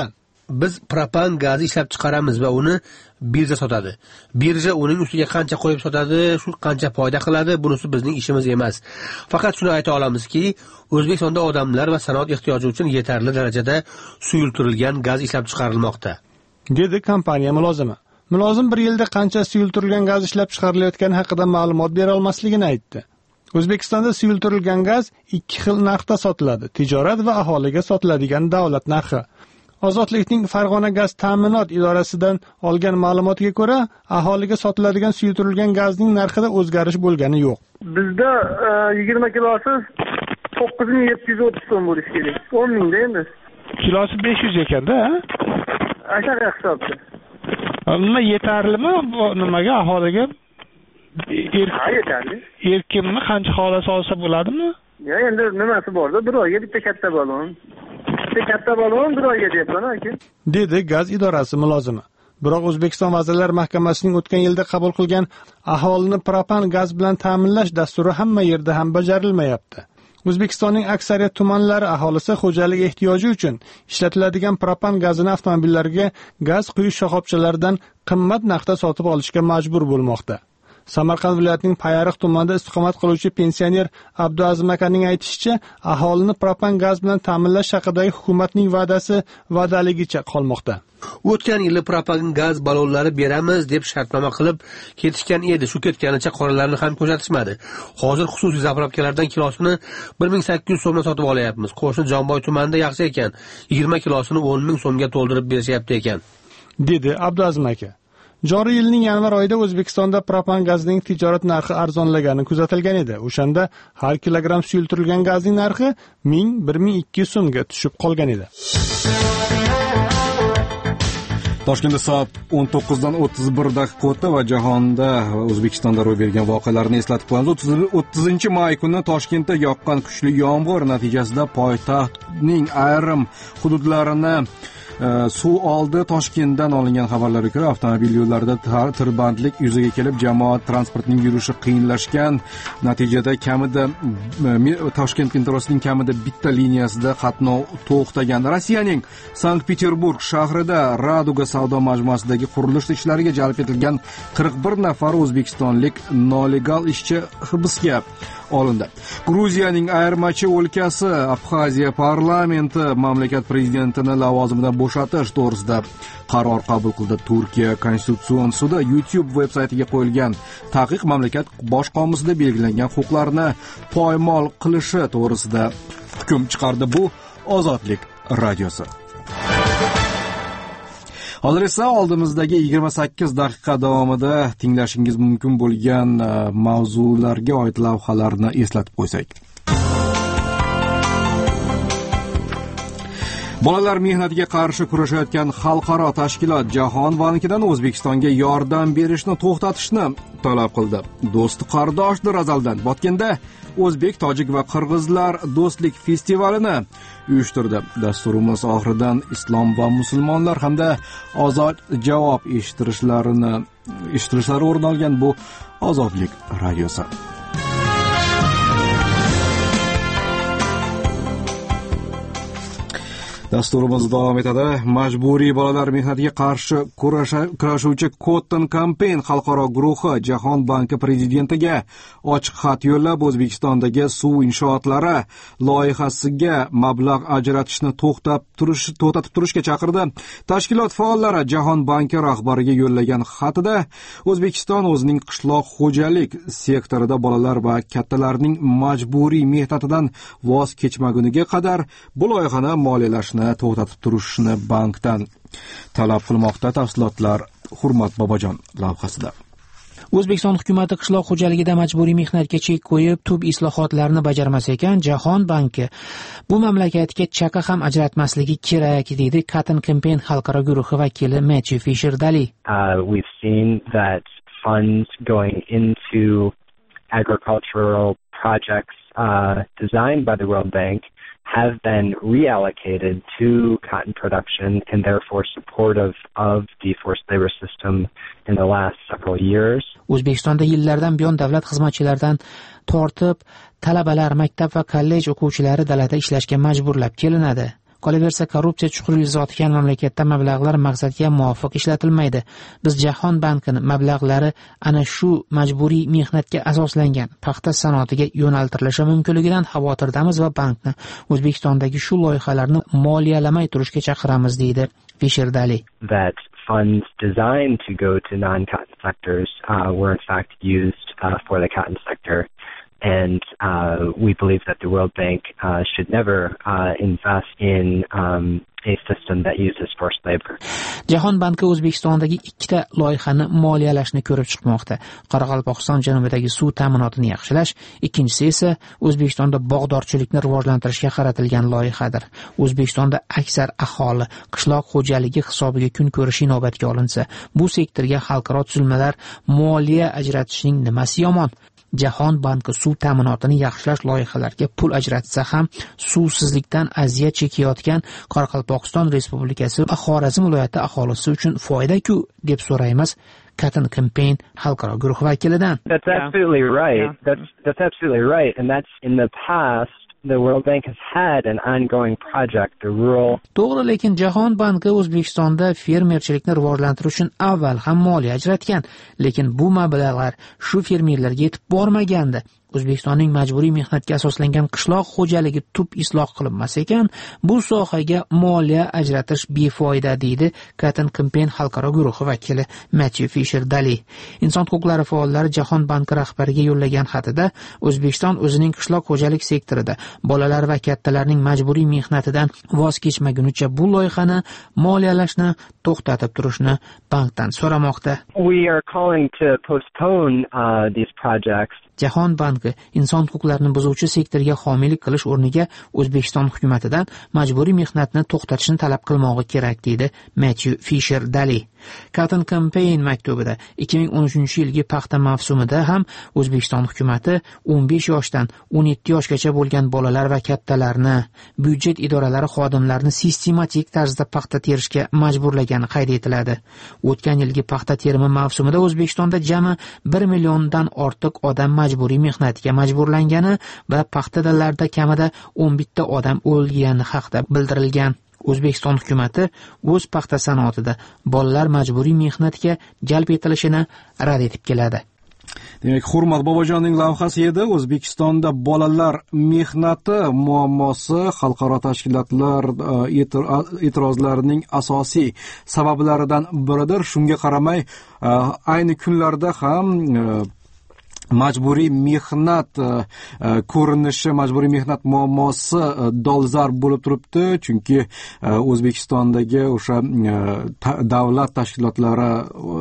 Speaker 14: biz propan gazi ishlab chiqaramiz va uni birja sotadi. Birja uning ustiga qancha qo'yib sotadi, shu qancha foyda qiladi, bunisi bizning ishimiz emas. Faqat shuni ayta olamizki, O'zbekistonda odamlar va sanoat ehtiyoji uchun yetarli darajada suyultirilgan gaz ishlab chiqarilmoqda,
Speaker 8: dedi kompaniya mulozimi. Mulozim bir yilda qancha suyultirilgan gaz ishlab chiqarilayotgani haqida ma'lumot bera olmasligini aytdi. O'zbekistonda suyultirilgan gaz ikki xil narxda sotiladi: tijorat va aholiga sotiladigan davlat narxi. Ozodlikning Farg'ona gaz ta'minot idorasidan olgan ma'lumotiga ko'ra, aholiga sotiladigan suyultirilgan gazning narxida o'zgarish bo'lgani yo'q.
Speaker 15: Bizda yigirma kilosi to'qqiz ming yetti yuz o'ttiz so'm bo'lishi kerak. o'n mingda endi.
Speaker 8: Kilosi besh yuz ekanda, ha?
Speaker 15: Ashara hisobda.
Speaker 8: Nima yetarlimi bu nimaga aholiga?
Speaker 15: Ha, yetarli.
Speaker 8: Erkinmi qancha xohlasa olsa bo'ladimi?
Speaker 15: Ya endi nimasi borda, bir oyga bitta katta balon. Bitta katta balon bir oyga deyapman aka.
Speaker 8: Dedi gaz idorasi mulozimi. Biroq O'zbekiston Vazirlar Mahkamasining o'tgan yilda qabul qilgan aholini propan gaz bilan ta'minlash dasturi hamma yerda ham bajarilmayapti. O'zbekistonning aksariyat tumanlari aholisi xo'jalik ehtiyoji uchun ishlatiladigan propan gazini avtomobillarga gaz quyish shoxobchalaridan qimmat narxda sotib olishga majbur bo'lmoqda. Samarqand viloyatining Payariq tumanida istiqomat qiluvchi pensioner Abduazim akaning aytishicha, aholini propan gaz bilan ta'minlash haqidagi hukumatning va'dasi va'daligicha qolmoqda.
Speaker 14: O'tgan yili propan gaz ballonlari beramiz deb shartnoma qilib ketishgan edi. Shu ketganicha qoralarni ham ko'rsatishmadi. Hozir xususiy zapravkalardan kilosini bir ming sakkiz yuz so'mdan sotib olyapmiz. Qo'shni Jonboy tumanida yaxshi ekan, yigirma kilosini o'n ming so'mga to'ldirib berishyapti ekan,
Speaker 8: dedi Abduazim aka. Joriy yilning yanvar oyida O'zbekistonda propan gazining tijorat narxi arzonlagani kuzatilgan edi. O'shanda har kilogramm suyultirilgan gazning narxi ming bir ming ikki yuz so'mga tushib qolgan edi.
Speaker 1: Toshkentda soat o'n to'qqizdan o'ttiz bir daqiqa o'tdi va jahonda O'zbekistonda ro'y bergan voqealarni eslatib qo'yamiz. o'ttizinchi may kuni Toshkentda yoqqan kuchli yomg'ir natijasida poytaxtning ayrim hududlarini suv oldi. Toshkentdan olingan xabarlarga ko'ra, avtomobil yo'llarida tirbandlik yuzaga kelib, jamoat transportining yurishi qiyinlashgan. Natijada kamida Toshkent metrosining kamida bitta liniyasida qatnov to'xtagan. Rossiyaning Sankt-Peterburg shahrida Raduga savdo majmuasidagi qurilish ishlariga jalb etilgan qirq bir nafar o'zbekistonlik nolegal ishchi hibsga olindi. Gruziyaning ayirmachi o'lkasi Abxaziya parlamenti mamlakat prezidentini lavozimidan bo'shatish to'g'risida qaror qabul qildi. Turkiya konstitutsion sudi YouTube veb-saytiga qo'yilgan taqiq mamlakat bosh qomusida belgilangan huquqlarni poymol qilishi to'g'risida hukm chiqardi. Bu Ozodlik radiosi. Hozir esa oldimizdagi yigirma sakkiz daqiqa davomida tinglashingiz mumkin bo'lgan mavzularga oid lavhalarni eslatib qo'ysak. Bolalar mehnatiga qarshi kurashayotgan xalqaro tashkilot Jahon bankidan O'zbekistonga yordam berishni to'xtatishni talab qildi. Do'sti qardoshdir azaldan. Botganda O'zbek, tojik va qirg'izlar do'stlik festivalini uyushtirdi. Dasturimiz oxiridan islom va musulmonlar hamda ozod javob eshittirishlarini eshittirishlari o'rin olgan bu Ozodlik radiosi. Dasturimiz davom etadi. Majburiy bolalar mehnatiga qarshi kurashuvchi Cotton Campaign xalqaro guruhi Jahon banki prezidentiga ochiq xat yo'llab, O'zbekistondagi suv inshootlari loyihasiga mablag' ajratishni to'xtatib turish to'xtatib turishga chaqirdi. Tashkilot faollari Jahon banki rahbariga yo'llagan xatida O'zbekiston o'zining qishloq xo'jalik sektorida bolalar va kattalarning majburiy mehnatidan voz kechmaguniga qadar bu loyihani moliyalashni to'xtatib turishni bankdan talab qilmoqda. Tafsilotlar Hurmat Bobojon lavhasida.
Speaker 11: O'zbekiston hukumati qishloq xo'jaligida majburiy mehnatga chek qo'yib, tub islohotlarni bajarmas ekan, Jahon banki bu mamlakatga chaqa ham ajratmasligi kerak, deydi Cotton Campaign xalqaro guruhi vakili Matthew Fisher Dali.
Speaker 16: Uh, we've seen that funds going into agricultural projects uh, designed by the World Bank have been reallocated to cotton production and therefore supportive of the forced labor system in the last several years.
Speaker 11: O'zbekistonda yillardan buyon davlat xizmatchilaridan tortib talabalar, maktab va kollej o'quvchilari dalada ishlashga majburlab kelinadi. Qolaversa, korrupsiya chuqur yuzotgan mamlakatda mablag'lar maqsadga muvofiq ishlatilmaydi. Biz Jahon bankini mablag'lari ana shu majburiy mehnatga asoslangan paxta sanoatiga yo'naltirilishi mumkinligidan xavotirdamiz va bankni O'zbekistondagi shu loyihalarni moliyalamay turishga chaqiramiz, deydi Fisher Daly.
Speaker 16: That funds designed to go to non-cotton sectors uh, were in fact used uh, for the cotton sector. And uh, we believe that the World Bank uh, should never uh, invest in um, a system that uses forced labor.
Speaker 11: Jahon banki O'zbekistondagi ikkita loyihani moliyalashni ko'rib chiqmoqda. Qoraqalpog'iston janubidagi suv ta'minotini yaxshilash, ikkinchisi esa O'zbekistonda bog'dorchilikni rivojlantirishga qaratilgan loyihadir. O'zbekistonda aksar aholi qishloq xo'jaligi hisobiga kun ko'rishi inobatga olinsa, bu sektorga xalqaro tuzilmalar moliya ajratishning nimasi yomon? Jahon banki suv ta'minotini yaxshilash loyihalariga pul ajratsa ham suvsizlikdan aziyat chekayotgan Qoraqalpog'iston Respublikasi va Xorazm viloyati aholisi uchun foyda-ku, deb so'raymiz Cotton Campaign xalqaro guruh vakilidan.
Speaker 16: That's absolutely right. That's that's absolutely right, and that's in the past. The World Bank has had an ongoing project, the rural.
Speaker 11: To'g'ri, lekin Jahon banki O'zbekistonda fermerchilikni rivojlantirish uchun avval ham moliya ajratgan, lekin bu mablag'lar shu fermerlarga yetib bormagandi. O'zbekistonning majburiy mehnatga asoslangan qishloq xo'jaligi tub isloh qilinmas ekan, bu sohaga moliya ajratish befoyda, deydi Cotton Campaign xalqaro guruhi vakili Matthew Fisher Daly. Inson huquqlari faollari Jahon banki rahbariga yo'llagan xatida O'zbekiston o'zining qishloq xo'jalik sektorida bolalar va kattalarning majburiy mehnatidan voz kechmagunicha bu loyihani moliyalashni to'xtatib turishni bankdan so'ramoqda.
Speaker 16: We are calling to postpone uh, these projects.
Speaker 11: Jahon banki inson huquqlarini buzuvchi sektorga homiylik qilish o'rniga O'zbekiston hukumatidan majburiy mehnatni to'xtatishni talab qilmog'i kerak, deydi Matthew Fisher Daly. Cotton Campaign maktubida ikki ming o'n uchinchi yilgi paxta mavsumida ham O'zbekiston hukumati o'n besh yoshdan o'n yetti yoshgacha bo'lgan bolalar va kattalarni, byudjet idoralari xodimlarini sistematik tarzda paxta terishga majburlagani qayd etiladi. O'tgan yilgi paxta terimi mavsumida O'zbekistonda jami bir milliondan ortiq odam majburiy mehnatga majburlangani va paxta dallarida kamida o'n bitta odam o'lgani haqida bildirilgan. O'zbekiston hukumati o'z paxta sanoatida bolalar majburiy mehnatga jalb etilishini rad etib keladi.
Speaker 1: Demak, Hurmat Bobojonning lavhasi edi. O'zbekistonda bolalar mehnati muammosi xalqaro tashkilotlar e'tirozlarining asosiy sabablaridan biridir. Shunga qaramay, ayni kunlarda ham majburiy mehnat ko'rinishi, majburiy mehnat muammosi dolzarb bo'lib turibdi, chunki O'zbekistondagi o'sha davlat tashkilotlari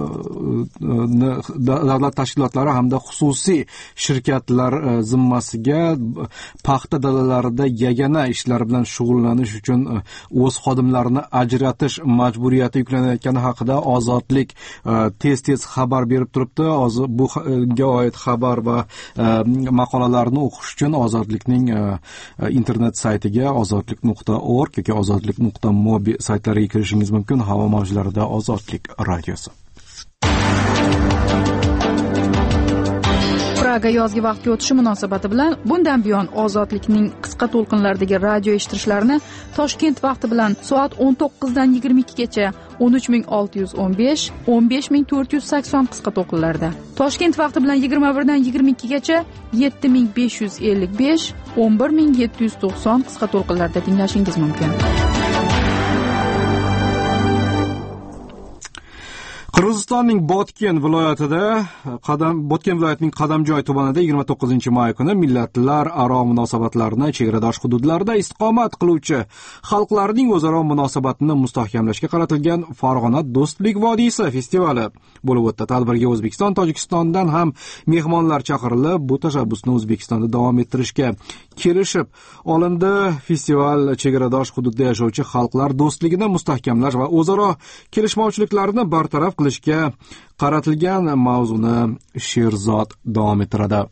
Speaker 1: davlat tashkilotlari hamda xususiy shirkatlar zimmasiga paxta dalalarida yagona ishlar bilan shug'ullanish uchun o'z xodimlarini ajratish majburiyati yuklanayotgani haqida Ozodlik tez-tez xabar berib turibdi. Bunga oid xabar va maqolalarni o'qish uchun Ozodlikning internet saytiga ozodlik nuqta org yoki ozodlik nuqta mobi saytlariga kirishingiz mumkin. Havo mavjlarida Ozodlik radiosi.
Speaker 7: Praga yozgi vaqtga o'tishi munosabati bilan bundan buyon Ozodlikning qisqa to'lqinlardagi radio eshittirishlarini Toshkent vaqti bilan soat o'n to'qqizdan yigirma ikkigacha o'n uch ming olti yuz o'n besh, o'n besh ming to'rt yuz sakson qisqa to'lqinlarda, Toshkent vaqti bilan yigirma birdan yigirma ikkigacha yetti ming besh yuz ellik besh, o'n bir ming yetti yuz to'qson qisqa to'lqinlarda tinglashingiz mumkin.
Speaker 1: Qirg'izistonning Botken viloyatida, Qadam Botken viloyatining Qadamjoy tumanida yigirma to'qqizinchi may kuni millatlararo munosabatlarni chegaradosh hududlarda istiqomat qiluvchi xalqlarning o'zaro munosabatini mustahkamlashga qaratilgan Farg'ona Do'stlik vodiysi festivali bo'lib o'tdi. Tadbirga O'zbekiston, Tojikistondan ham mehmonlar chaqirilib, bu tashabbusni O'zbekistonda davom ettirishga kelishib olindi. Festival chegaradosh hududda yashovchi xalqlar do'stligini mustahkamlash va o'zaro kelishmovchiliklarni bartaraf qilishga qaratilgan mavzuni Sherzod davom ettiradi.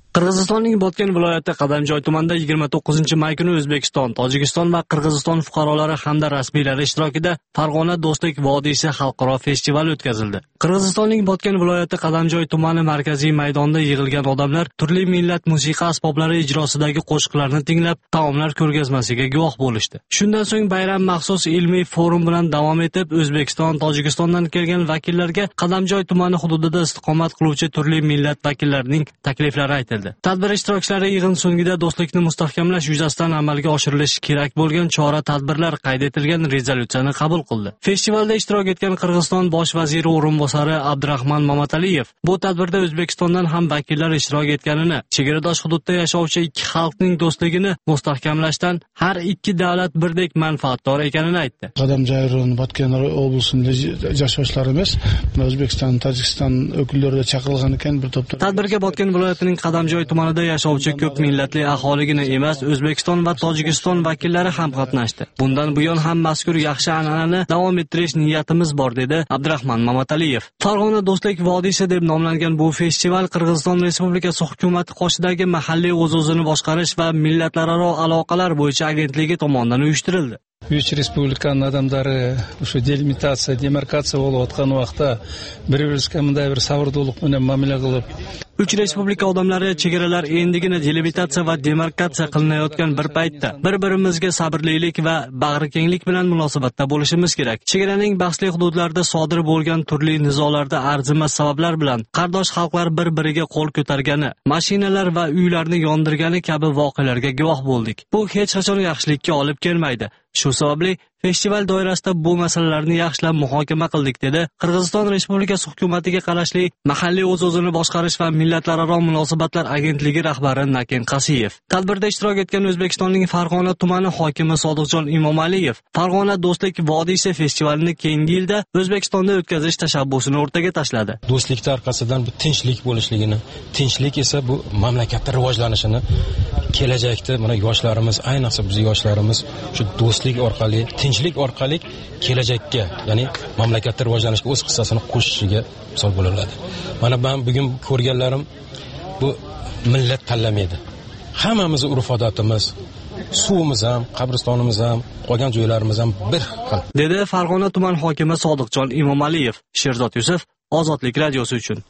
Speaker 17: Qirg'izistonning Botken viloyati Qadamjoy tumanida yigirma to'qqizinchi may kuni O'zbekiston, Tojikiston va Qirg'iziston fuqarolari hamda rasmiylari ishtirokida Farg'ona Do'stlik vodiysi xalqaro festivali o'tkazildi. Qirg'izistonning Botken viloyati Qadamjoy tumani markaziy maydonida yig'ilgan odamlar turli millat musiqa asboblari ijrosidagi qo'shiqlarni tinglab, taomlar ko'rgazmasiga guvoh bo'lishdi. Shundan so'ng bayram maxsus ilmiy forum bilan davom etib, O'zbekiston, Tojikistondan kelgan vakillarga Qadamjoy tumani hududida istiqomat qiluvchi turli millat vakillarining takliflari aytildi. Tadbir ishtirokchilari yig'in so'ngida do'stlikni mustahkamlash yuzasidan amalga oshirilishi kerak bo'lgan chora-tadbirlar qayd etilgan rezolyutsiyani qabul qildi. Festivalda ishtirok etgan Qirg'iziston bosh vaziri o'rinbosari Abdurahmon Mamataliyev bu tadbirda O'zbekistondan ham vakillar ishtirok etganini, chegaradosh hududda yashovchi ikki xalqning do'stligini mustahkamlashdan har ikki davlat birdek manfaatdor ekanini aytdi.
Speaker 18: Qadamjoy Botken oblasida yashovchilarimiz O'zbekiston, Tojikiston vakillari chaqirilgan ekan bir to'pda.
Speaker 17: Tadbirga Botken viloyatining Qadamjoy tumanida yashovchi ko'p millatli aholigina emas, O'zbekiston va Tojikiston vakillari ham qatnashdi. Bundan buyon ham mazkur yaxshi an'anani davom ettirish niyatimiz bor, dedi Abdurahmon Mamataliyev. Farg'ona Do'stlik vodiysi deb nomlangan bu festival Qirg'iziston Respublikasi hukumati qoshidagi mahalliy o'z-o'zini boshqarish va millatlararo aloqalar bo'yicha agentligi tomonidan uyushtirildi.
Speaker 19: Üç respublikanın adamları şu delimitatsiya, demarkatsiya bo'lib o'tgan vaqtda bir-biriga bunday bir savurduluq bilan muomala qilib
Speaker 17: Uch respublika odamlari chegaralar endigina delimitatsiya va demarkatsiya qilinayotgan bir paytda bir-birimizga sabrlilik va bag'rikenglik bilan munosabatda bo'lishimiz kerak. Chegaraning bahsli hududlarida sodir bo'lgan turli nizolarda arzimas sabablar bilan qardosh xalqlar bir-biriga qo'l ko'targani, mashinalar va uylarni yondirgani kabi voqealarga guvoh bo'ldik. Bu hech qachon yaxshilikka olib kelmaydi. Shu sababli festival doirasida bu masalalarni yaxshilab muhokama qildik, dedi Qirg'iziston Respublikasi hukumatiga qarashli mahalliy o'z-o'zini boshqarish va millatlararo munosabatlar agentligi rahbari Naken Qasiyev. Tadbirda ishtirok etgan O'zbekistonning Farg'ona tumani hokimi Sodiqjon Imomaliyev Farg'ona Do'stlik vodiysi festivalini keyingi yilda O'zbekistonda o'tkazish tashabbusini o'rtaga tashladi.
Speaker 5: Do'stlikning orqasidan bu tinchlik bo'lishligini, tinchlik esa bu mamlakatning rivojlanishini, kelajakda mana yoshlarimiz, ayniqsa biz yoshlarimiz shu do'stlik orqali, tinchlik orqali kelajakka, ya'ni mamlakatning rivojlanishiga o'z hissasini qo'shishiga misol bo'la oladi. Mana men bugun ko'rganlarim bu millat tanlamaydi. Hammamiz urf-odatimiz, suvimiz ham, qabristonimiz ham, qolgan joylarimiz ham bir xil,
Speaker 17: dedi Farg'ona tuman hokimi Sodiqjon Imomaliyev. Sherzod Yusuf, Ozodlik radiosi uchun.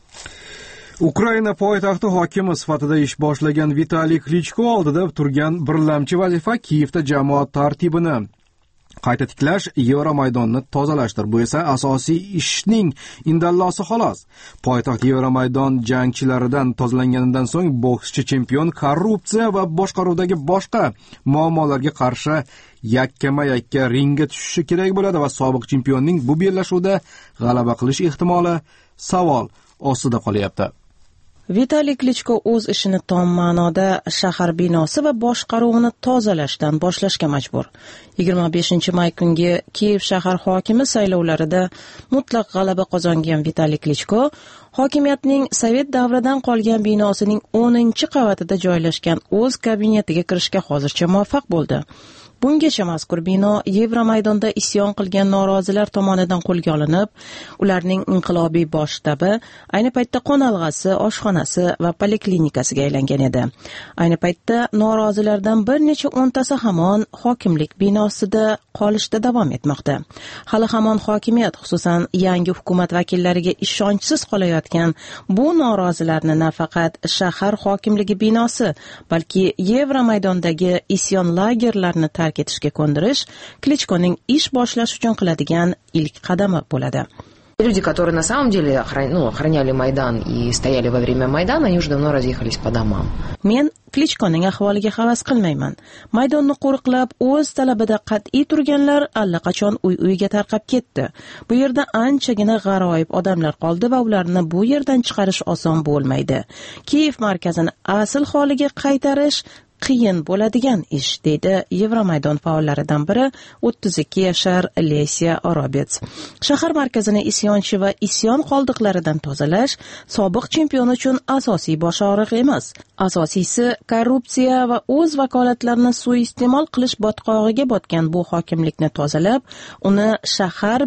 Speaker 1: Ukraina poytaxti hokimi sifatida ish boshlagan Vitaliy Klichko oldida turgan birlamchi vazifa Kiyevda jamoat tartibini qayta tiklash, Yevromaydonni tozalashdir. Bu esa asosiy ishning indallosi xolos. Poytaxt Yevromaydon jangchilaridan tozalanganidan so'ng bokschi chempion korrupsiya va boshqaruvdagi boshqa muammolarga qarshi yakkama-yakka ringga tushishi kerak bo'ladi va sobiq chempionning bu bellashuvda g'alaba qilish ehtimoli savol ostida qolyapti.
Speaker 9: Vitaliy Klichko o'z ishini tom ma'noda shahar binosi va boshqaruvini tozalashdan boshlashga majbur. yigirma beshinchi may kungi Kiyev shahar hokimi saylovlarida mutlaq g'alaba qozongan Vitaliy Klichko hokimiyatning Sovet davridan qolgan binosining o'ninchi qavatida joylashgan o'z kabinetiga kirishga hozircha muvaffaq bo'ldi. Bungacha mazkur bino Yevromaydonda isyon qilgan norozilar tomonidan qo'lga olinib, ularning inqilobiy bosh shtabi, ayni paytda qo'nalg'asi, oshxonasi va poliklinikasiga aylangan edi. Ayni paytda norozilardan bir necha o'ntasi hamon hokimlik binosida qolishda davom etmoqda. Hali hamon hokimiyat, xususan yangi hukumat vakillariga ishonchsiz qolayotgan bu norozilarni nafaqat shahar hokimligi binosi, balki Yevromaydondagi isyon lagerlarini tark etishga ko'ndirish Klichkoning ish boshlash uchun qiladigan ilk qadami bo'ladi.
Speaker 20: Люди, которые на самом деле охран... ну, охраняли Майдан и стояли во время Майдана, они уже давно разъехались по домам.
Speaker 9: Men Klichkoning ahvoliga havas qilmayman. Maydonni qo'riqlab, o'z talabida qat'iy turganlar allaqachon uy-uyga tarqab ketdi. Bu yerda anchagina g'aroyib odamlar qoldi va ularni bu yerdan chiqarish oson bo'lmaydi. Kiyev markazini asl holiga qaytarish qiyin bo'ladigan ish, deydi Yevromaydon faollaridan biri o'ttiz ikki yashar Lesya Orobets. Shahar markazini isyonchi va isyon qoldiqlaridan tozalash sobiq chempion uchun asosiy bosh og'riq emas. Asosiysi korrupsiya va o'z vakolatlarini suiiste'mol qilish botqog'iga botgan bu hokimlikni tozalab, uni shahar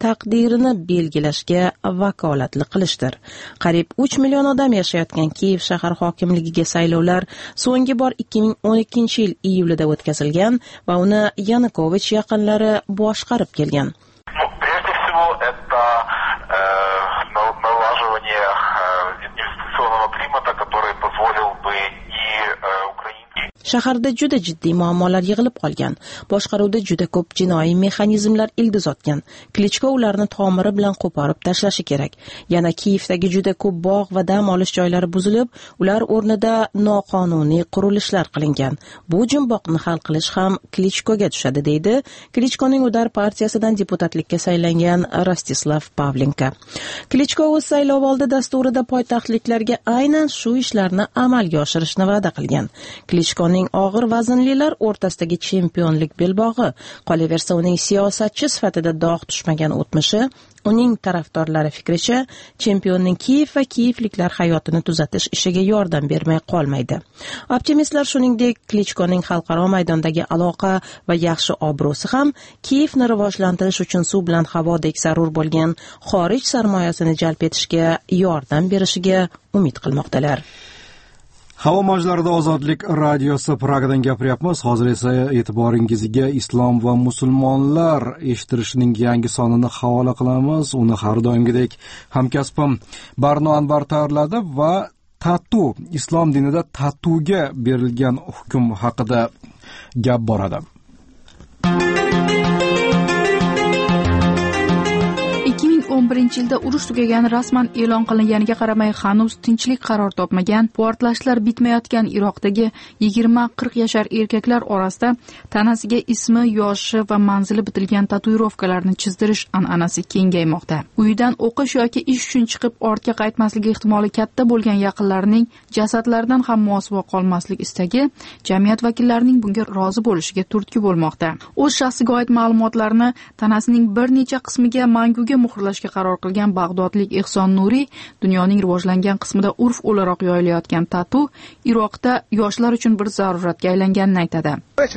Speaker 9: taqdirini belgilashga vakolatli qilishdir. Qariyb uch million odam yashayotgan Kiyev shahar hokimligiga saylovlar so'nggi bor ikki ming o'n ikkinchi yil iyulida o'tkazilgan va uni Yanukovich yaqinlari boshqarib kelgan. Shaharda juda jiddiy muammolar yig'ilib qolgan. Boshqaruvda juda ko'p jinoiy mexanizmlar ildiz otgan. Klichko ularni tomiri bilan qo'porib tashlashi kerak. Yana Kiyevdagi juda ko'p bog' va dam olish joylari buzilib, ular o'rnida noqonuniy qurilishlar qilingan. Bu jumboqni hal qilish ham Klichkoga tushadi, deydi Klichkoning Udar partiyasidan deputatlikka saylangan Rostislav Pavlenko. Klichko o'z saylovoldi dasturida poytaxtliklarga aynan shu ishlarni amalga oshirishni va'da qilgan. Klichkoning og'ir vaznlilar o'rtasidagi chempionlik belbog'i, qolaversa uning siyosatchi sifatida dog' tushmagan o'tmishi, uning tarafdorlari fikricha, chempionning Kiyev va kiyevliklar hayotini tuzatish ishiga yordam bermay qolmaydi. Optimistlar shuningdek, Klichkoning xalqaro maydondagi aloqa va yaxshi obro'si ham Kiyevni rivojlantirish uchun suv bilan havodek zarur bo'lgan xorij sarmoyasini jalb etishga yordam berishiga umid qilmoqdalar.
Speaker 1: Havo mojlarida Ozodlik radiosi Pragadan gapiryapmiz. Hozir esa e'tiboringizga Islom va musulmonlar eshittirishining yangi sonini havola qilamiz. Uni har doimgidek hamkasbim Barno Anvar tayyorladi va tatu, islom dinida tatuga berilgan hukm haqida gap boradi.
Speaker 7: ikki ming o'n birinchi yilda urush tugagani rasman e'lon qilinganiga qaramay hanuz tinchlik qaror topmagan, portlashlar bitmayotgan Iroqdagi yigirma qirq yashar erkaklar orasida tanasiga ismi, yoshi va manzili bitilgan tatuirovkalarni chizdirish an'anasi kengaymoqda. Uyidan o'qish yoki ish uchun chiqib ortga qaytmasligi ehtimoli katta bo'lgan yaqinlarining jasadlaridan ham mosuvo qolmaslik istagi jamiyat vakillarining bunga rozi bo'lishiga turtki bo'lmoqda. O'z shaxsiga oid ma'lumotlarni tanasining bir necha qismiga manguga muhrlashga qaror qilgan bag'dodlik Ehson Nuriy dunyoning rivojlangan qismida urf o'laroq yoyilayotgan tatu Iroqda yoshlar uchun bir zaruratga aylanganini aytadi.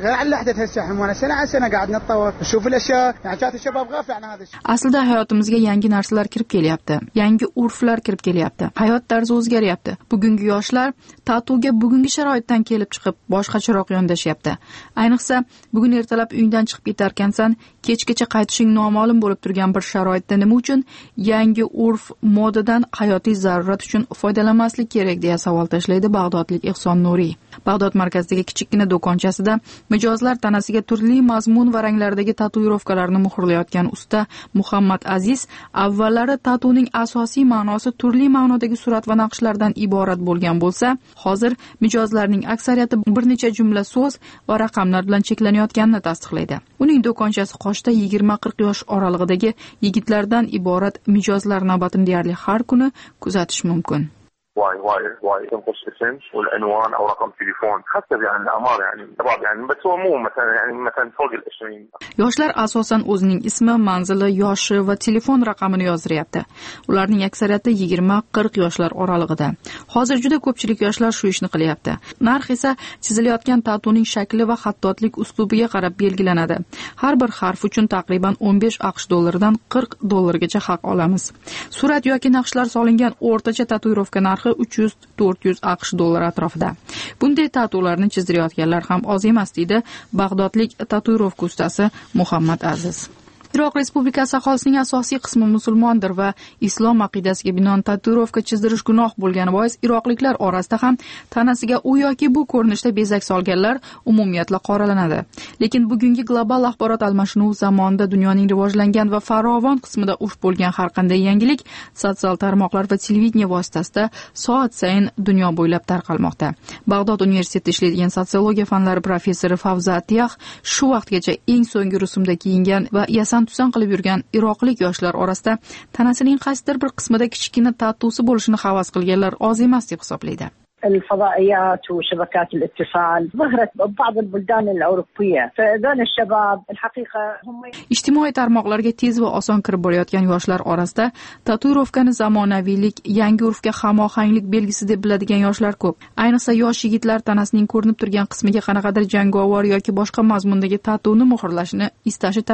Speaker 7: Aslida hayotimizga yangi narsalar kirib kelyapti, yangi urflar kirib kelyapti, hayot tarzi o'zgaryapti. Bugungi yoshlar tatuga bugungi sharoitdan kelib chiqib boshqacharoq yondashyapti. Ayniqsa bugun ertalab uyingdan chiqib ketarkansan, kechgacha qaytishing noma'lum bo'lib turgan bir sharoitda nima uchun yangi urf modadan hayotiy zarurat uchun foydalanmaslik kerak deya savol tashlaydi bag'dodlik Ehson Nuriy. Bag'dod markazidagi kichikgina do'konchasida mijozlar tanasiga turli mazmun va ranglardagi tatuirovkalarni muhrlayotgan usta Muhammad Aziz avvallari tatuning asosiy ma'nosi turli ma'nodagi surat va naqshlardan iborat bo'lgan bo'lsa, hozir mijozlarning aksariyati bir necha jumla so'z va raqamlar bilan cheklanayotganini tasdiqlaydi. Uning do'konchasi qoshida yigirma qirq yosh oralig'idagi yigitlardan iborat mijozlar navbatini deyarli har kuni kuzatish mumkin.
Speaker 21: واي واي واي تنقص اسم والعنوان او رقم تليفون حسب يعني الاعمار يعني طبعا يعني بس هو مو مثلا يعني مثلا فوق ال عشرين.
Speaker 7: Yoshlar asosan o'zining ismi, manzili, yoshi va telefon raqamini yozdiryapti. Ularning aksariyati yigirma qirq yoshlar oralig'ida. Hozir juda ko'pchilik yoshlar shu ishni qilyapti. Narx esa chizilayotgan tatuning shakli va xattotlik uslubiga qarab belgilanadi. Har bir harf uchun taqriban o'n besh aqsh dollaridan qirq dollargacha haq olamiz. Surat yoki naqshlar solingan o'rtacha tatuirovka narxi uch yuz to'rt yuz aqsh dollar atrofida. Bunday tatularni chizdirayotganlar ham oz emas, deydi bag'dodlik tatuirovka ustasi Muhammad Aziz. Iroq Respublikasi aholisining asosiy qismi musulmondir va islom aqidasiga binoan tatuirovka chizdirish gunoh bo'lgani bois iroqliklar orasida ham tanasiga u yoki bu ko'rinishda bezak solganlar umumiyatla qoralanadi. Lekin bugungi global axborot almashinuv zamonida dunyoning rivojlangan va farovon qismida urf bo'lgan har qanday yangilik sotsial tarmoqlar va televideniya vositasida soat sayin dunyo bo'ylab tarqalmoqda. Bag'dod universitetida ishlaydigan sotsiologiya fanlari professori Favza Atiyah shu vaqtgacha eng so'nggi rusumda kiyingan va yasan tusan qilib yurgan iroqlik yoshlar orasida tanasining qaysidir bir qismida kichkina tatusi bo'lishini havas qilganlar oz emas deb hisoblaydi.
Speaker 22: الفضائيات وشبكات الاتصال ظهرت ببعض البلدان الأوروبية فهذول الشباب الحقيقة هم
Speaker 7: ijtimoiy tarmoqlarga tez va oson kirib borayotgan yoshlar orasida tatuirovkani zamonaviylik, yangi urfga hamohanglik belgisi deb biladigan yoshlar ko'p. Ayniqsa yosh yigitlar tanasining ko'rinib turgan qismiga qanaqadir jangovar yoki boshqa mazmundagi tatuni muhrlashni istashi tabiiy.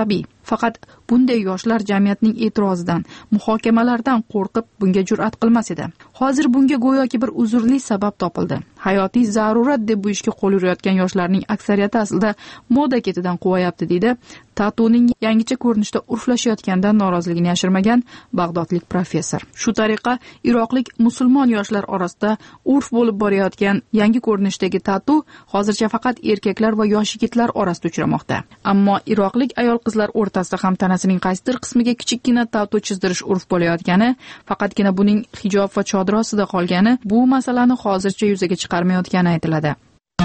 Speaker 7: Faqat bunday yoshlar jamiyatning e'tirozidan, muhokamalardan qo'rqib bunga jur'at qilmas edi. Hozir bunga go'yoki bir uzrli sabab topildi. Hayotiy zarurat deb bu ishga qo'l urayotgan yoshlarning aksariyati aslida moda ketidan quvayapti, deydi tatuning yangicha ko'rinishda urflashayotganidan noroziligini yashirmagan bag'dodlik professor. Shu tariqa iroqlik musulmon yoshlar orasida urf bo'lib borayotgan yangi ko'rinishdagi tatu hozircha faqat erkaklar va yosh yigitlar orasida uchramoqda. Ammo iroqlik ayol qizlar o'rtasida ham tanasining qaysidir qismiga kichikkina tatu chizdirish urf bo'layotgani, faqatgina buning hijob va chodir ostida qolgani bu masalani hozircha yuzaga chiqarmayotgani aytiladi.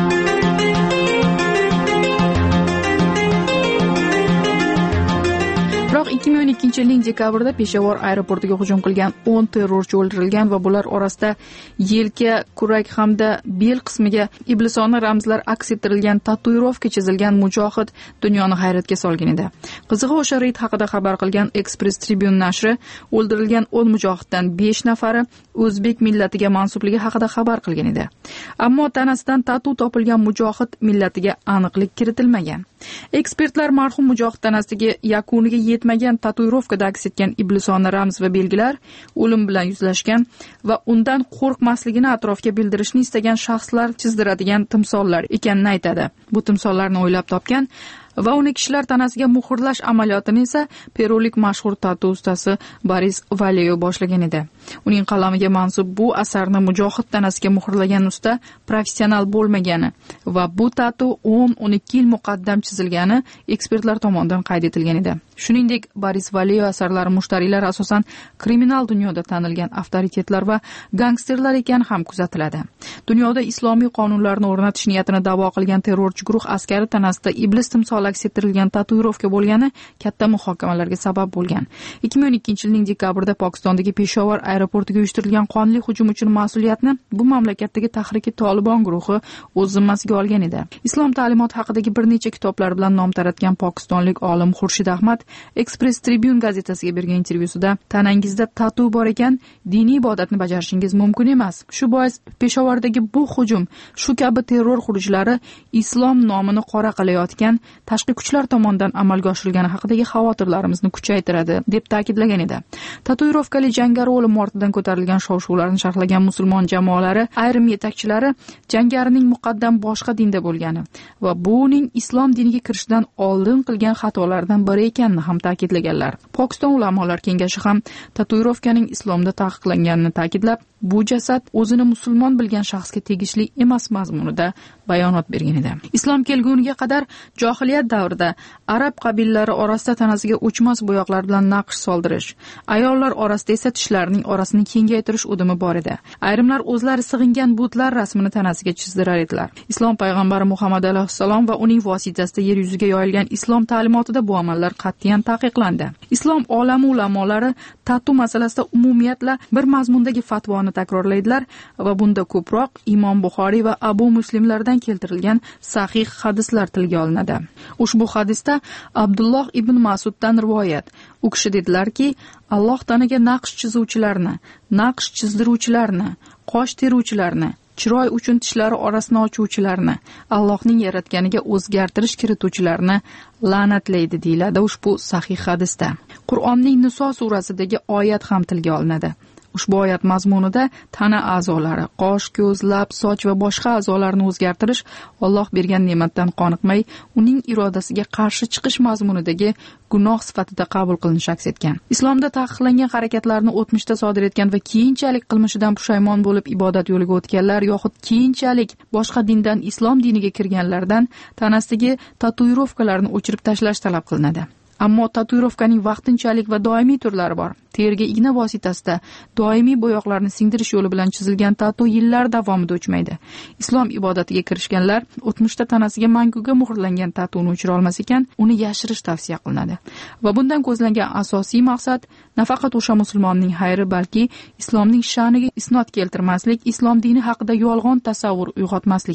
Speaker 7: Biroq ikki ming o'n ikkinchi yilning dekabrida Peshawar aeroportiga hujum qilgan o'n terrorchi o'ldirilgan va bular orasida yelka, kurak hamda bel qismiga iblisona ramzlar aks ettirilgan tatuirovka chizilgan mujohid dunyoni hayratga solgan edi. Qizig'i, o'sha reyd haqida xabar qilgan Express Tribune nashri o'ldirilgan o'n mujohiddan besh nafari o'zbek millatiga mansubligi haqida xabar qilgan edi. Ammo tanasidan tatu topilgan mujohid millatiga aniqlik kiritilmagan. Ekspertlar marhum mujohid tanasidagi yakuniga yetmagan tatuirovkada aks etgan iblisona ramz va belgilar o'lim bilan yuzlashgan va undan qo'rqmasligini atrofga bildirishni istagan shaxslar chizdiradigan timsollar ekanini aytadi. Bu timsollarni o'ylab topgan va uni kishilar tanasiga muhrlash amaliyotini esa perulik mashhur tatu ustasi Boris Vallejo boshlagan edi. Uning qalamiga mansub bu asarni mujohid tanasiga muhrlagan usta professional bo'lmagani va bu tatu o'n o'n ikki yil muqaddam chizilgani ekspertlar tomonidan qayd etilgan edi. Shuningdek, Boris Vallejo asarlari mushtariylar asosan kriminal dunyoda tanilgan avtoritetlar va gangsterlar ekani ham kuzatiladi. Dunyoda islomiy qonunlarni o'rnatish niyatini da'vo qilgan terrorchi guruh askari tanasida iblis timsoli aks ettirilgan tatuirovka bo'lgani katta muhokamalarga sabab bo'lgan. ikki ming o'n ikkinchi yilning dekabrida Pokistondagi Peshawar aeroportiga uyushtirilgan qonli hujum uchun mas'uliyatni bu mamlakatdagi tahriki Tolibon guruhi o'z zimmasiga olgan edi. Islom ta'limoti haqidagi bir necha kitoblar bilan nom taratgan pokistonlik olim Xurshid Ahmad Express Tribune gazetasiga bergan intervyusida tanangizda tatu bor ekan, diniy ibodatni bajarishingiz mumkin emas. Shu bois Peshavardagi bu hujum, shu kabi terror xurujlari islom nomini qora qilayotgan tashqi kuchlar tomonidan amalga oshirilgani haqidagi xavotirlarimizni kuchaytiradi, deb ta'kidlagan edi. Tatuirovkali jangari o'lim ortidan ko'tarilgan shov-shuvlarni sharhlagan musulmon jamoalari ayrim yetakchilari jangarining muqaddam boshqa dinda bo'lgani va bu uning islom diniga kirishidan oldin qilgan xatolardan biri ekanini ham ta'kidlaganlar. Pokiston ulamolar kengashi ham tatuirovkaning islomda taqiqlanganini ta'kidlab, bu jasad o'zini musulmon bilgan shaxsga tegishli emas mazmunida bayonot bergan edi. Islom kelguniga qadar johiliyat davrida arab qabilalari orasida tanasiga o'chmas bo'yoqlar bilan naqsh soldirish, ayollar orasida esa tishlarining orasini kengaytirish udumi bor edi. Ayrimlar o'zlari sig'ingan butlar rasmini tanasiga chizdirar edilar. Islom payg'ambari Muhammad alayhissalom va uning vositasida yer yuziga yoyilgan islom ta'limotida bu amallar qat'iyan taqiqlandi. Islom olami ulamolari tatu masalasida umumiyatla bir mazmundagi fatvoni takrorlaydilar va bunda ko'proq Imom Buxoriy va Abu Muslimlardan keltirilgan sahih hadislar tilga olinadi. Ushbu hadisda Abdulloh ibn Mas'uddan rivoyat. U kishi dedilarki, Alloh tanaga naqsh chizuvchilarni, naqsh chizdiruvchilarni, qosh teruvchilarni, chiroy uchun tishlari orasini ochuvchilarni, Allohning yaratganiga o'zgartirish kirituvchilarni la'natlaydi, deyiladi ushbu sahih hadisda. Qur'onning Niso surasidagi oyat ham tilga olinadi. Ushbu oyat mazmunida tana a'zolari, qosh, ko'z, lab, soch va boshqa a'zolarni o'zgartirish Alloh bergan ne'matdan qoniqmay, uning irodasiga qarshi chiqish mazmunidagi gunoh sifatida qabul qilinishi aks etgan. Islomda taqiqlangan harakatlarni o'tmishda sodir etgan va keyinchalik qilmishidan pushaymon bo'lib ibodat yo'liga o'tganlar yoxud keyinchalik boshqa dindan islom diniga kirganlardan tanasidagi tatuirovkalarni o'chirib tashlash talab qilinadi. Ammo tatuirovkaning vaqtinchalik va doimiy turlari bor. Terga igna vositasida doimiy bo'yoqlarni singdirish yo'li bilan chizilgan tatu yillar davomida o'chmaydi. Islom ibodatiga kirishganlar o'tmishda tanasiga manguga muhrlangan tatuni o'chira olmas ekan, uni yashirish tavsiya qilinadi. Va bundan ko'zlangan asosiy maqsad nafaqat o'sha musulmonning xayri, balki islomning sha'niga isnot keltirmaslik, islom dini haqida yolg'on tasavvur uyg'otmaslikdir.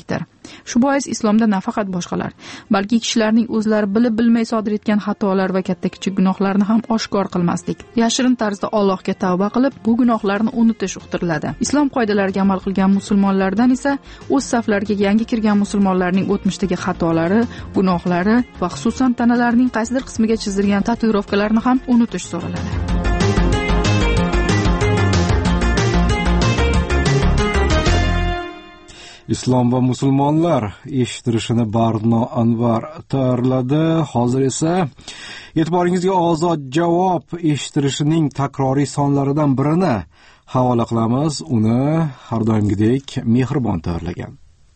Speaker 7: Shu bois islomda nafaqat boshqalar, balki kishilarning o'zlari bilib bilmay sodir etgan xatolar va katta-kichik gunohlarni ham oshkor qilmaslik, yashirin tarzda Allohga tavba qilib, bu gunohlarni unutish uqtiriladi. Islom qoidalariga amal qilgan musulmonlardan esa o'z saflariga yangi kirgan musulmonlarning o'tmishdagi xatolari, gunohlari va xususan tanalarining qaysidir qismiga chizilgan tatuirovkalarni ham unutish so'raladi.
Speaker 1: Islom va musulmonlar eshittirishini Barno Anvar tayyorladi. Hozir esa e'tiboringizga ozod javob eshittirishining takroriy sonlaridan birini havola qilamiz. Uni har doimgidek Mehribon tayyorlagan.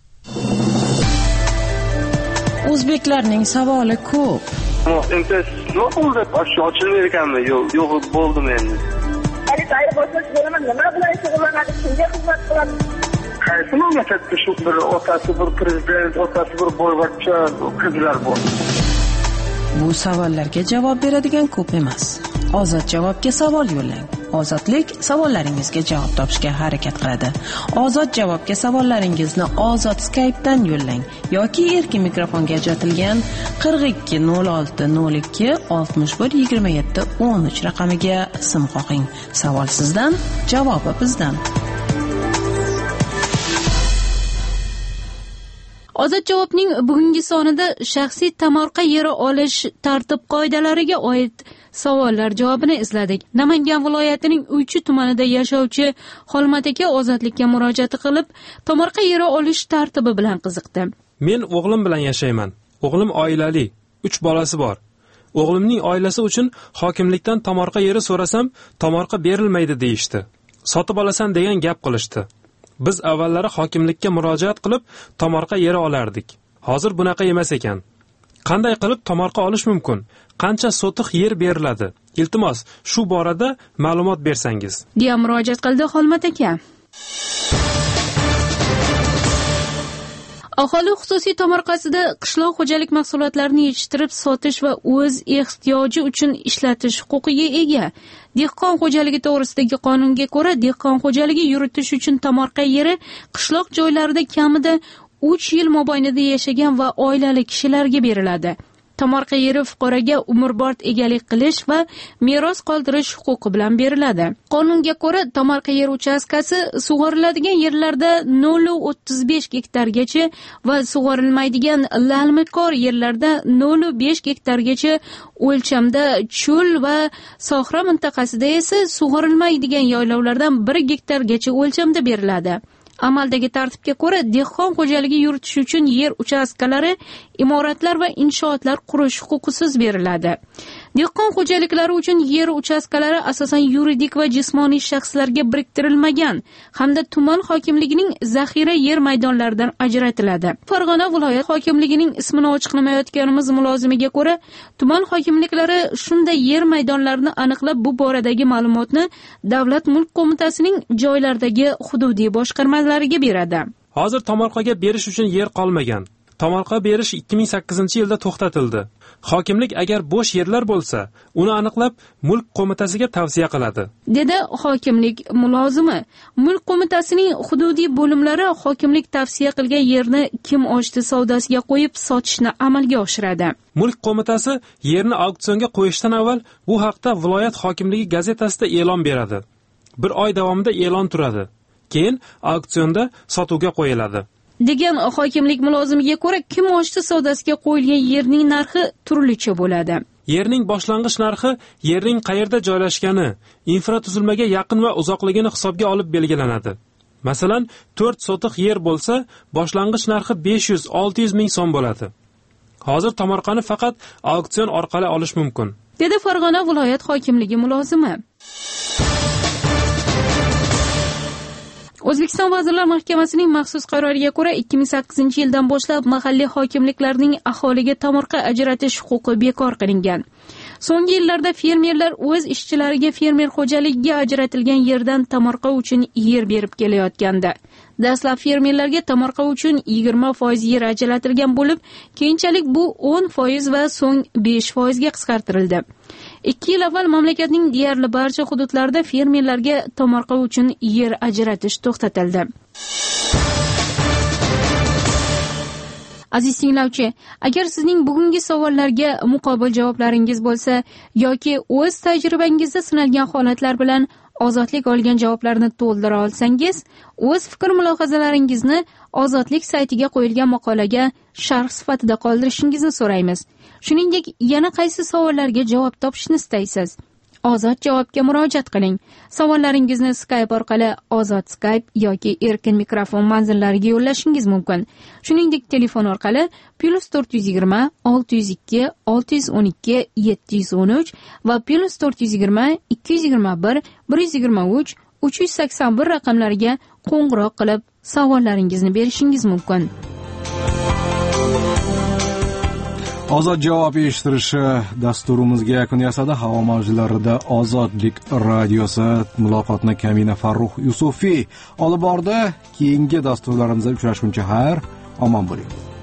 Speaker 9: O'zbeklarning savoli ko'p.
Speaker 3: Imtiyoz nima bo'ldi? Oshib ochilmaydi ekanmi? Yo'q, yo'q bo'ldim endi.
Speaker 22: Hali tayyor bo'lsangiz bo'laman, nima bilan shug'ullanadi, kimga xizmat qiladi?
Speaker 15: Qaysi mamlakatda shu bir otasi bir prezident, otasi bir boyvachcha qizlar bor?
Speaker 9: Bu savollarga javob beradigan ko'p emas. Ozod javobga savol yo'llang. Ozodlik savollaringizga javob topishga harakat qiladi. Ozod javobga savollaringizni Ozod Skype'dan yo'llang yoki erkin mikrofonga ajratilgan qirq ikki nol olti nol ikki oltmish bir yigirma yetti o'n uch raqamiga sim qo'ying. Savol sizdan, javobi bizdan.
Speaker 6: Ozod javobning bugungi sonida shaxsiy tomorqa yeri olish tartib qoidalariga oid savollar javobini izladik. Namangan viloyatining Uychi tumanida yashovchi Xolmat aka ozodlikka murojaat qilib, tomorqa yeri olish tartibi bilan qiziqdi.
Speaker 5: Men o'g'lim bilan yashayman. O'g'lim oilali, uch bolasi bor. O'g'limning oilasi uchun hokimlikdan tomorqa yeri so'rasam, tomorqa berilmaydi deyishdi. Sotib olasan degan gap qilishdi. Biz avvallari hokimlikka murojaat qilib tomorqa yeri olardik. Hozir bunaqa emas ekan. Qanday qilib tomorqa olish mumkin? Qancha sotiq yer beriladi? Iltimos, shu borada ma'lumot bersangiz.
Speaker 6: deya murojaat qildi Xolmat aka. Aholi xususiy tomorqasida qishloq xo'jalik mahsulotlarini yetishtirib sotish va o'z ehtiyoji uchun ishlatish huquqiga ega. Dehqon xo'jaligi to'g'risidagi qonunga ko'ra, dehqon xo'jaligi yuritish uchun tomorqa yeri qishloq joylarida kamida uch yil mobaynida yashagan va oilali kishilarga beriladi. Tomorqa yeri fuqaroga umrbod egalik qilish va meros qoldirish huquqi bilan beriladi. Qonunga ko'ra, tomorqa yer uchastkasi sug'oriladigan yerlarda nol nuqta o'ttiz besh gektargacha va sug'orilmaydigan lalmikor yerlarda nol nuqta besh gektargacha o'lchamda, cho'l va sohra mintaqasida esa sug'orilmaydigan yaylovlardan bir gektargacha o'lchamda beriladi. Amaldagi tartibga ko'ra, dehqon xo'jaligi yuritish uchun yer uchastkalari, imoratlar va inshootlar qurish huquqisiz beriladi. Dehqon xo'jaliklari uchun yer uchastkalari asosan yuridik va jismoniy shaxslarga biriktirilmagan hamda tuman hokimligining zaxira yer maydonlaridan ajratiladi. Farg'ona viloyat hokimligining ismini ochiqlamayotganimiz mulozimiga ko'ra, tuman hokimliklari shunday yer maydonlarini aniqlab, bu boradagi ma'lumotni Davlat mulk qo'mitasining joylardagi hududiy boshqarmalariga beradi.
Speaker 5: Hozir tomorqaga berish uchun yer qolmagan. Tomorqa berish ikki ming sakkizinchi yilda to'xtatildi. Hokimlik agar bo'sh yerlar bo'lsa, uni aniqlab mulk qo'mitasiga tavsiya qiladi,
Speaker 6: dedi hokimlik mulozimi. Mulk qo'mitasining hududiy bo'limlari hokimlik tavsiya qilgan yerni kim ochdi savdosiga qo'yib sotishni amalga oshiradi.
Speaker 5: Mulk qo'mitasi yerni auksionga qo'yishdan avval bu haqda viloyat hokimligi gazetasida e'lon beradi. Bir oy davomida e'lon turadi. Keyin auksionda sotuvga qo'yiladi.
Speaker 6: degan hokimlik mulozimiga ko'ra, kim ochdi savdosiga qo'yilgan yerning narxi turlicha bo'ladi.
Speaker 5: Yerning boshlang'ich narxi yerning qayerda joylashgani, infratuzilmaga yaqin va uzoqligini hisobga olib belgilanadi. Masalan, to'rt sotiq yer bo'lsa, boshlang'ich narxi besh yuz olti yuz ming so'm bo'ladi. Hozir tomorqani faqat auksion orqali olish mumkin,
Speaker 6: dedi Farg'ona viloyat hokimligi mulozimi. O'zbekiston Vazirlar Mahkamasining maxsus qaroriga ko'ra, ikki ming sakkizinchi yildan boshlab mahalliy hokimliklarning aholiga tomorqa ajratish huquqi bekor qilingan. So'nggi yillarda fermerlar o'z ishchilariga fermer xo'jaligiga ajratilgan yerdan tomorqa uchun yer berib kelayotgandi. Dastlab fermerlarga tomorqa uchun yigirma foiz yer ajratilgan bo'lib, keyinchalik bu o'n foiz va so'ng besh foiz ga qisqartirildi. ikki yil avval mamlakatning deyarli barcha hududlarida fermerlarga tomorqa uchun yer ajratish to'xtatildi. Aziz tinglovchi, agar sizning bugungi savollarga muqobil javoblaringiz bo'lsa yoki o'z tajribangizda sinalgan holatlar bilan ozodlik olgan javoblarni to'ldira olsangiz, o'z fikr mulohazalaringizni ozodlik saytiga qo'yilgan maqolaga sharh sifatida qoldirishingizni so'raymiz. Shuningdek, yana qaysi savollarga javob topishni istaysiz? Ozod javobga murojaat qiling. Savollaringizni Skype orqali Ozod Skype yoki Erkin mikrofon manzillariga yo'llashingiz mumkin. Shuningdek, telefon orqali plus to'rt yuz yigirma olti yuz ikki olti yuz o'n ikki yetti yuz o'n uch va plus to'rt yuz yigirma ikki yuz yigirma bir bir yuz yigirma uch uch yuz sakson bir raqamlariga qo'ng'iroq qilib savollaringizni berishingiz mumkin.
Speaker 1: Ozod javob eshittirishi dasturimizga yakun yasadi. Havo mavjlarida Ozodlik radiosi muloqotni Kamina Farruh Yusufiy olib bordi. Keyingi dasturlarimizda uchrashguncha xayr, omon bo'ling.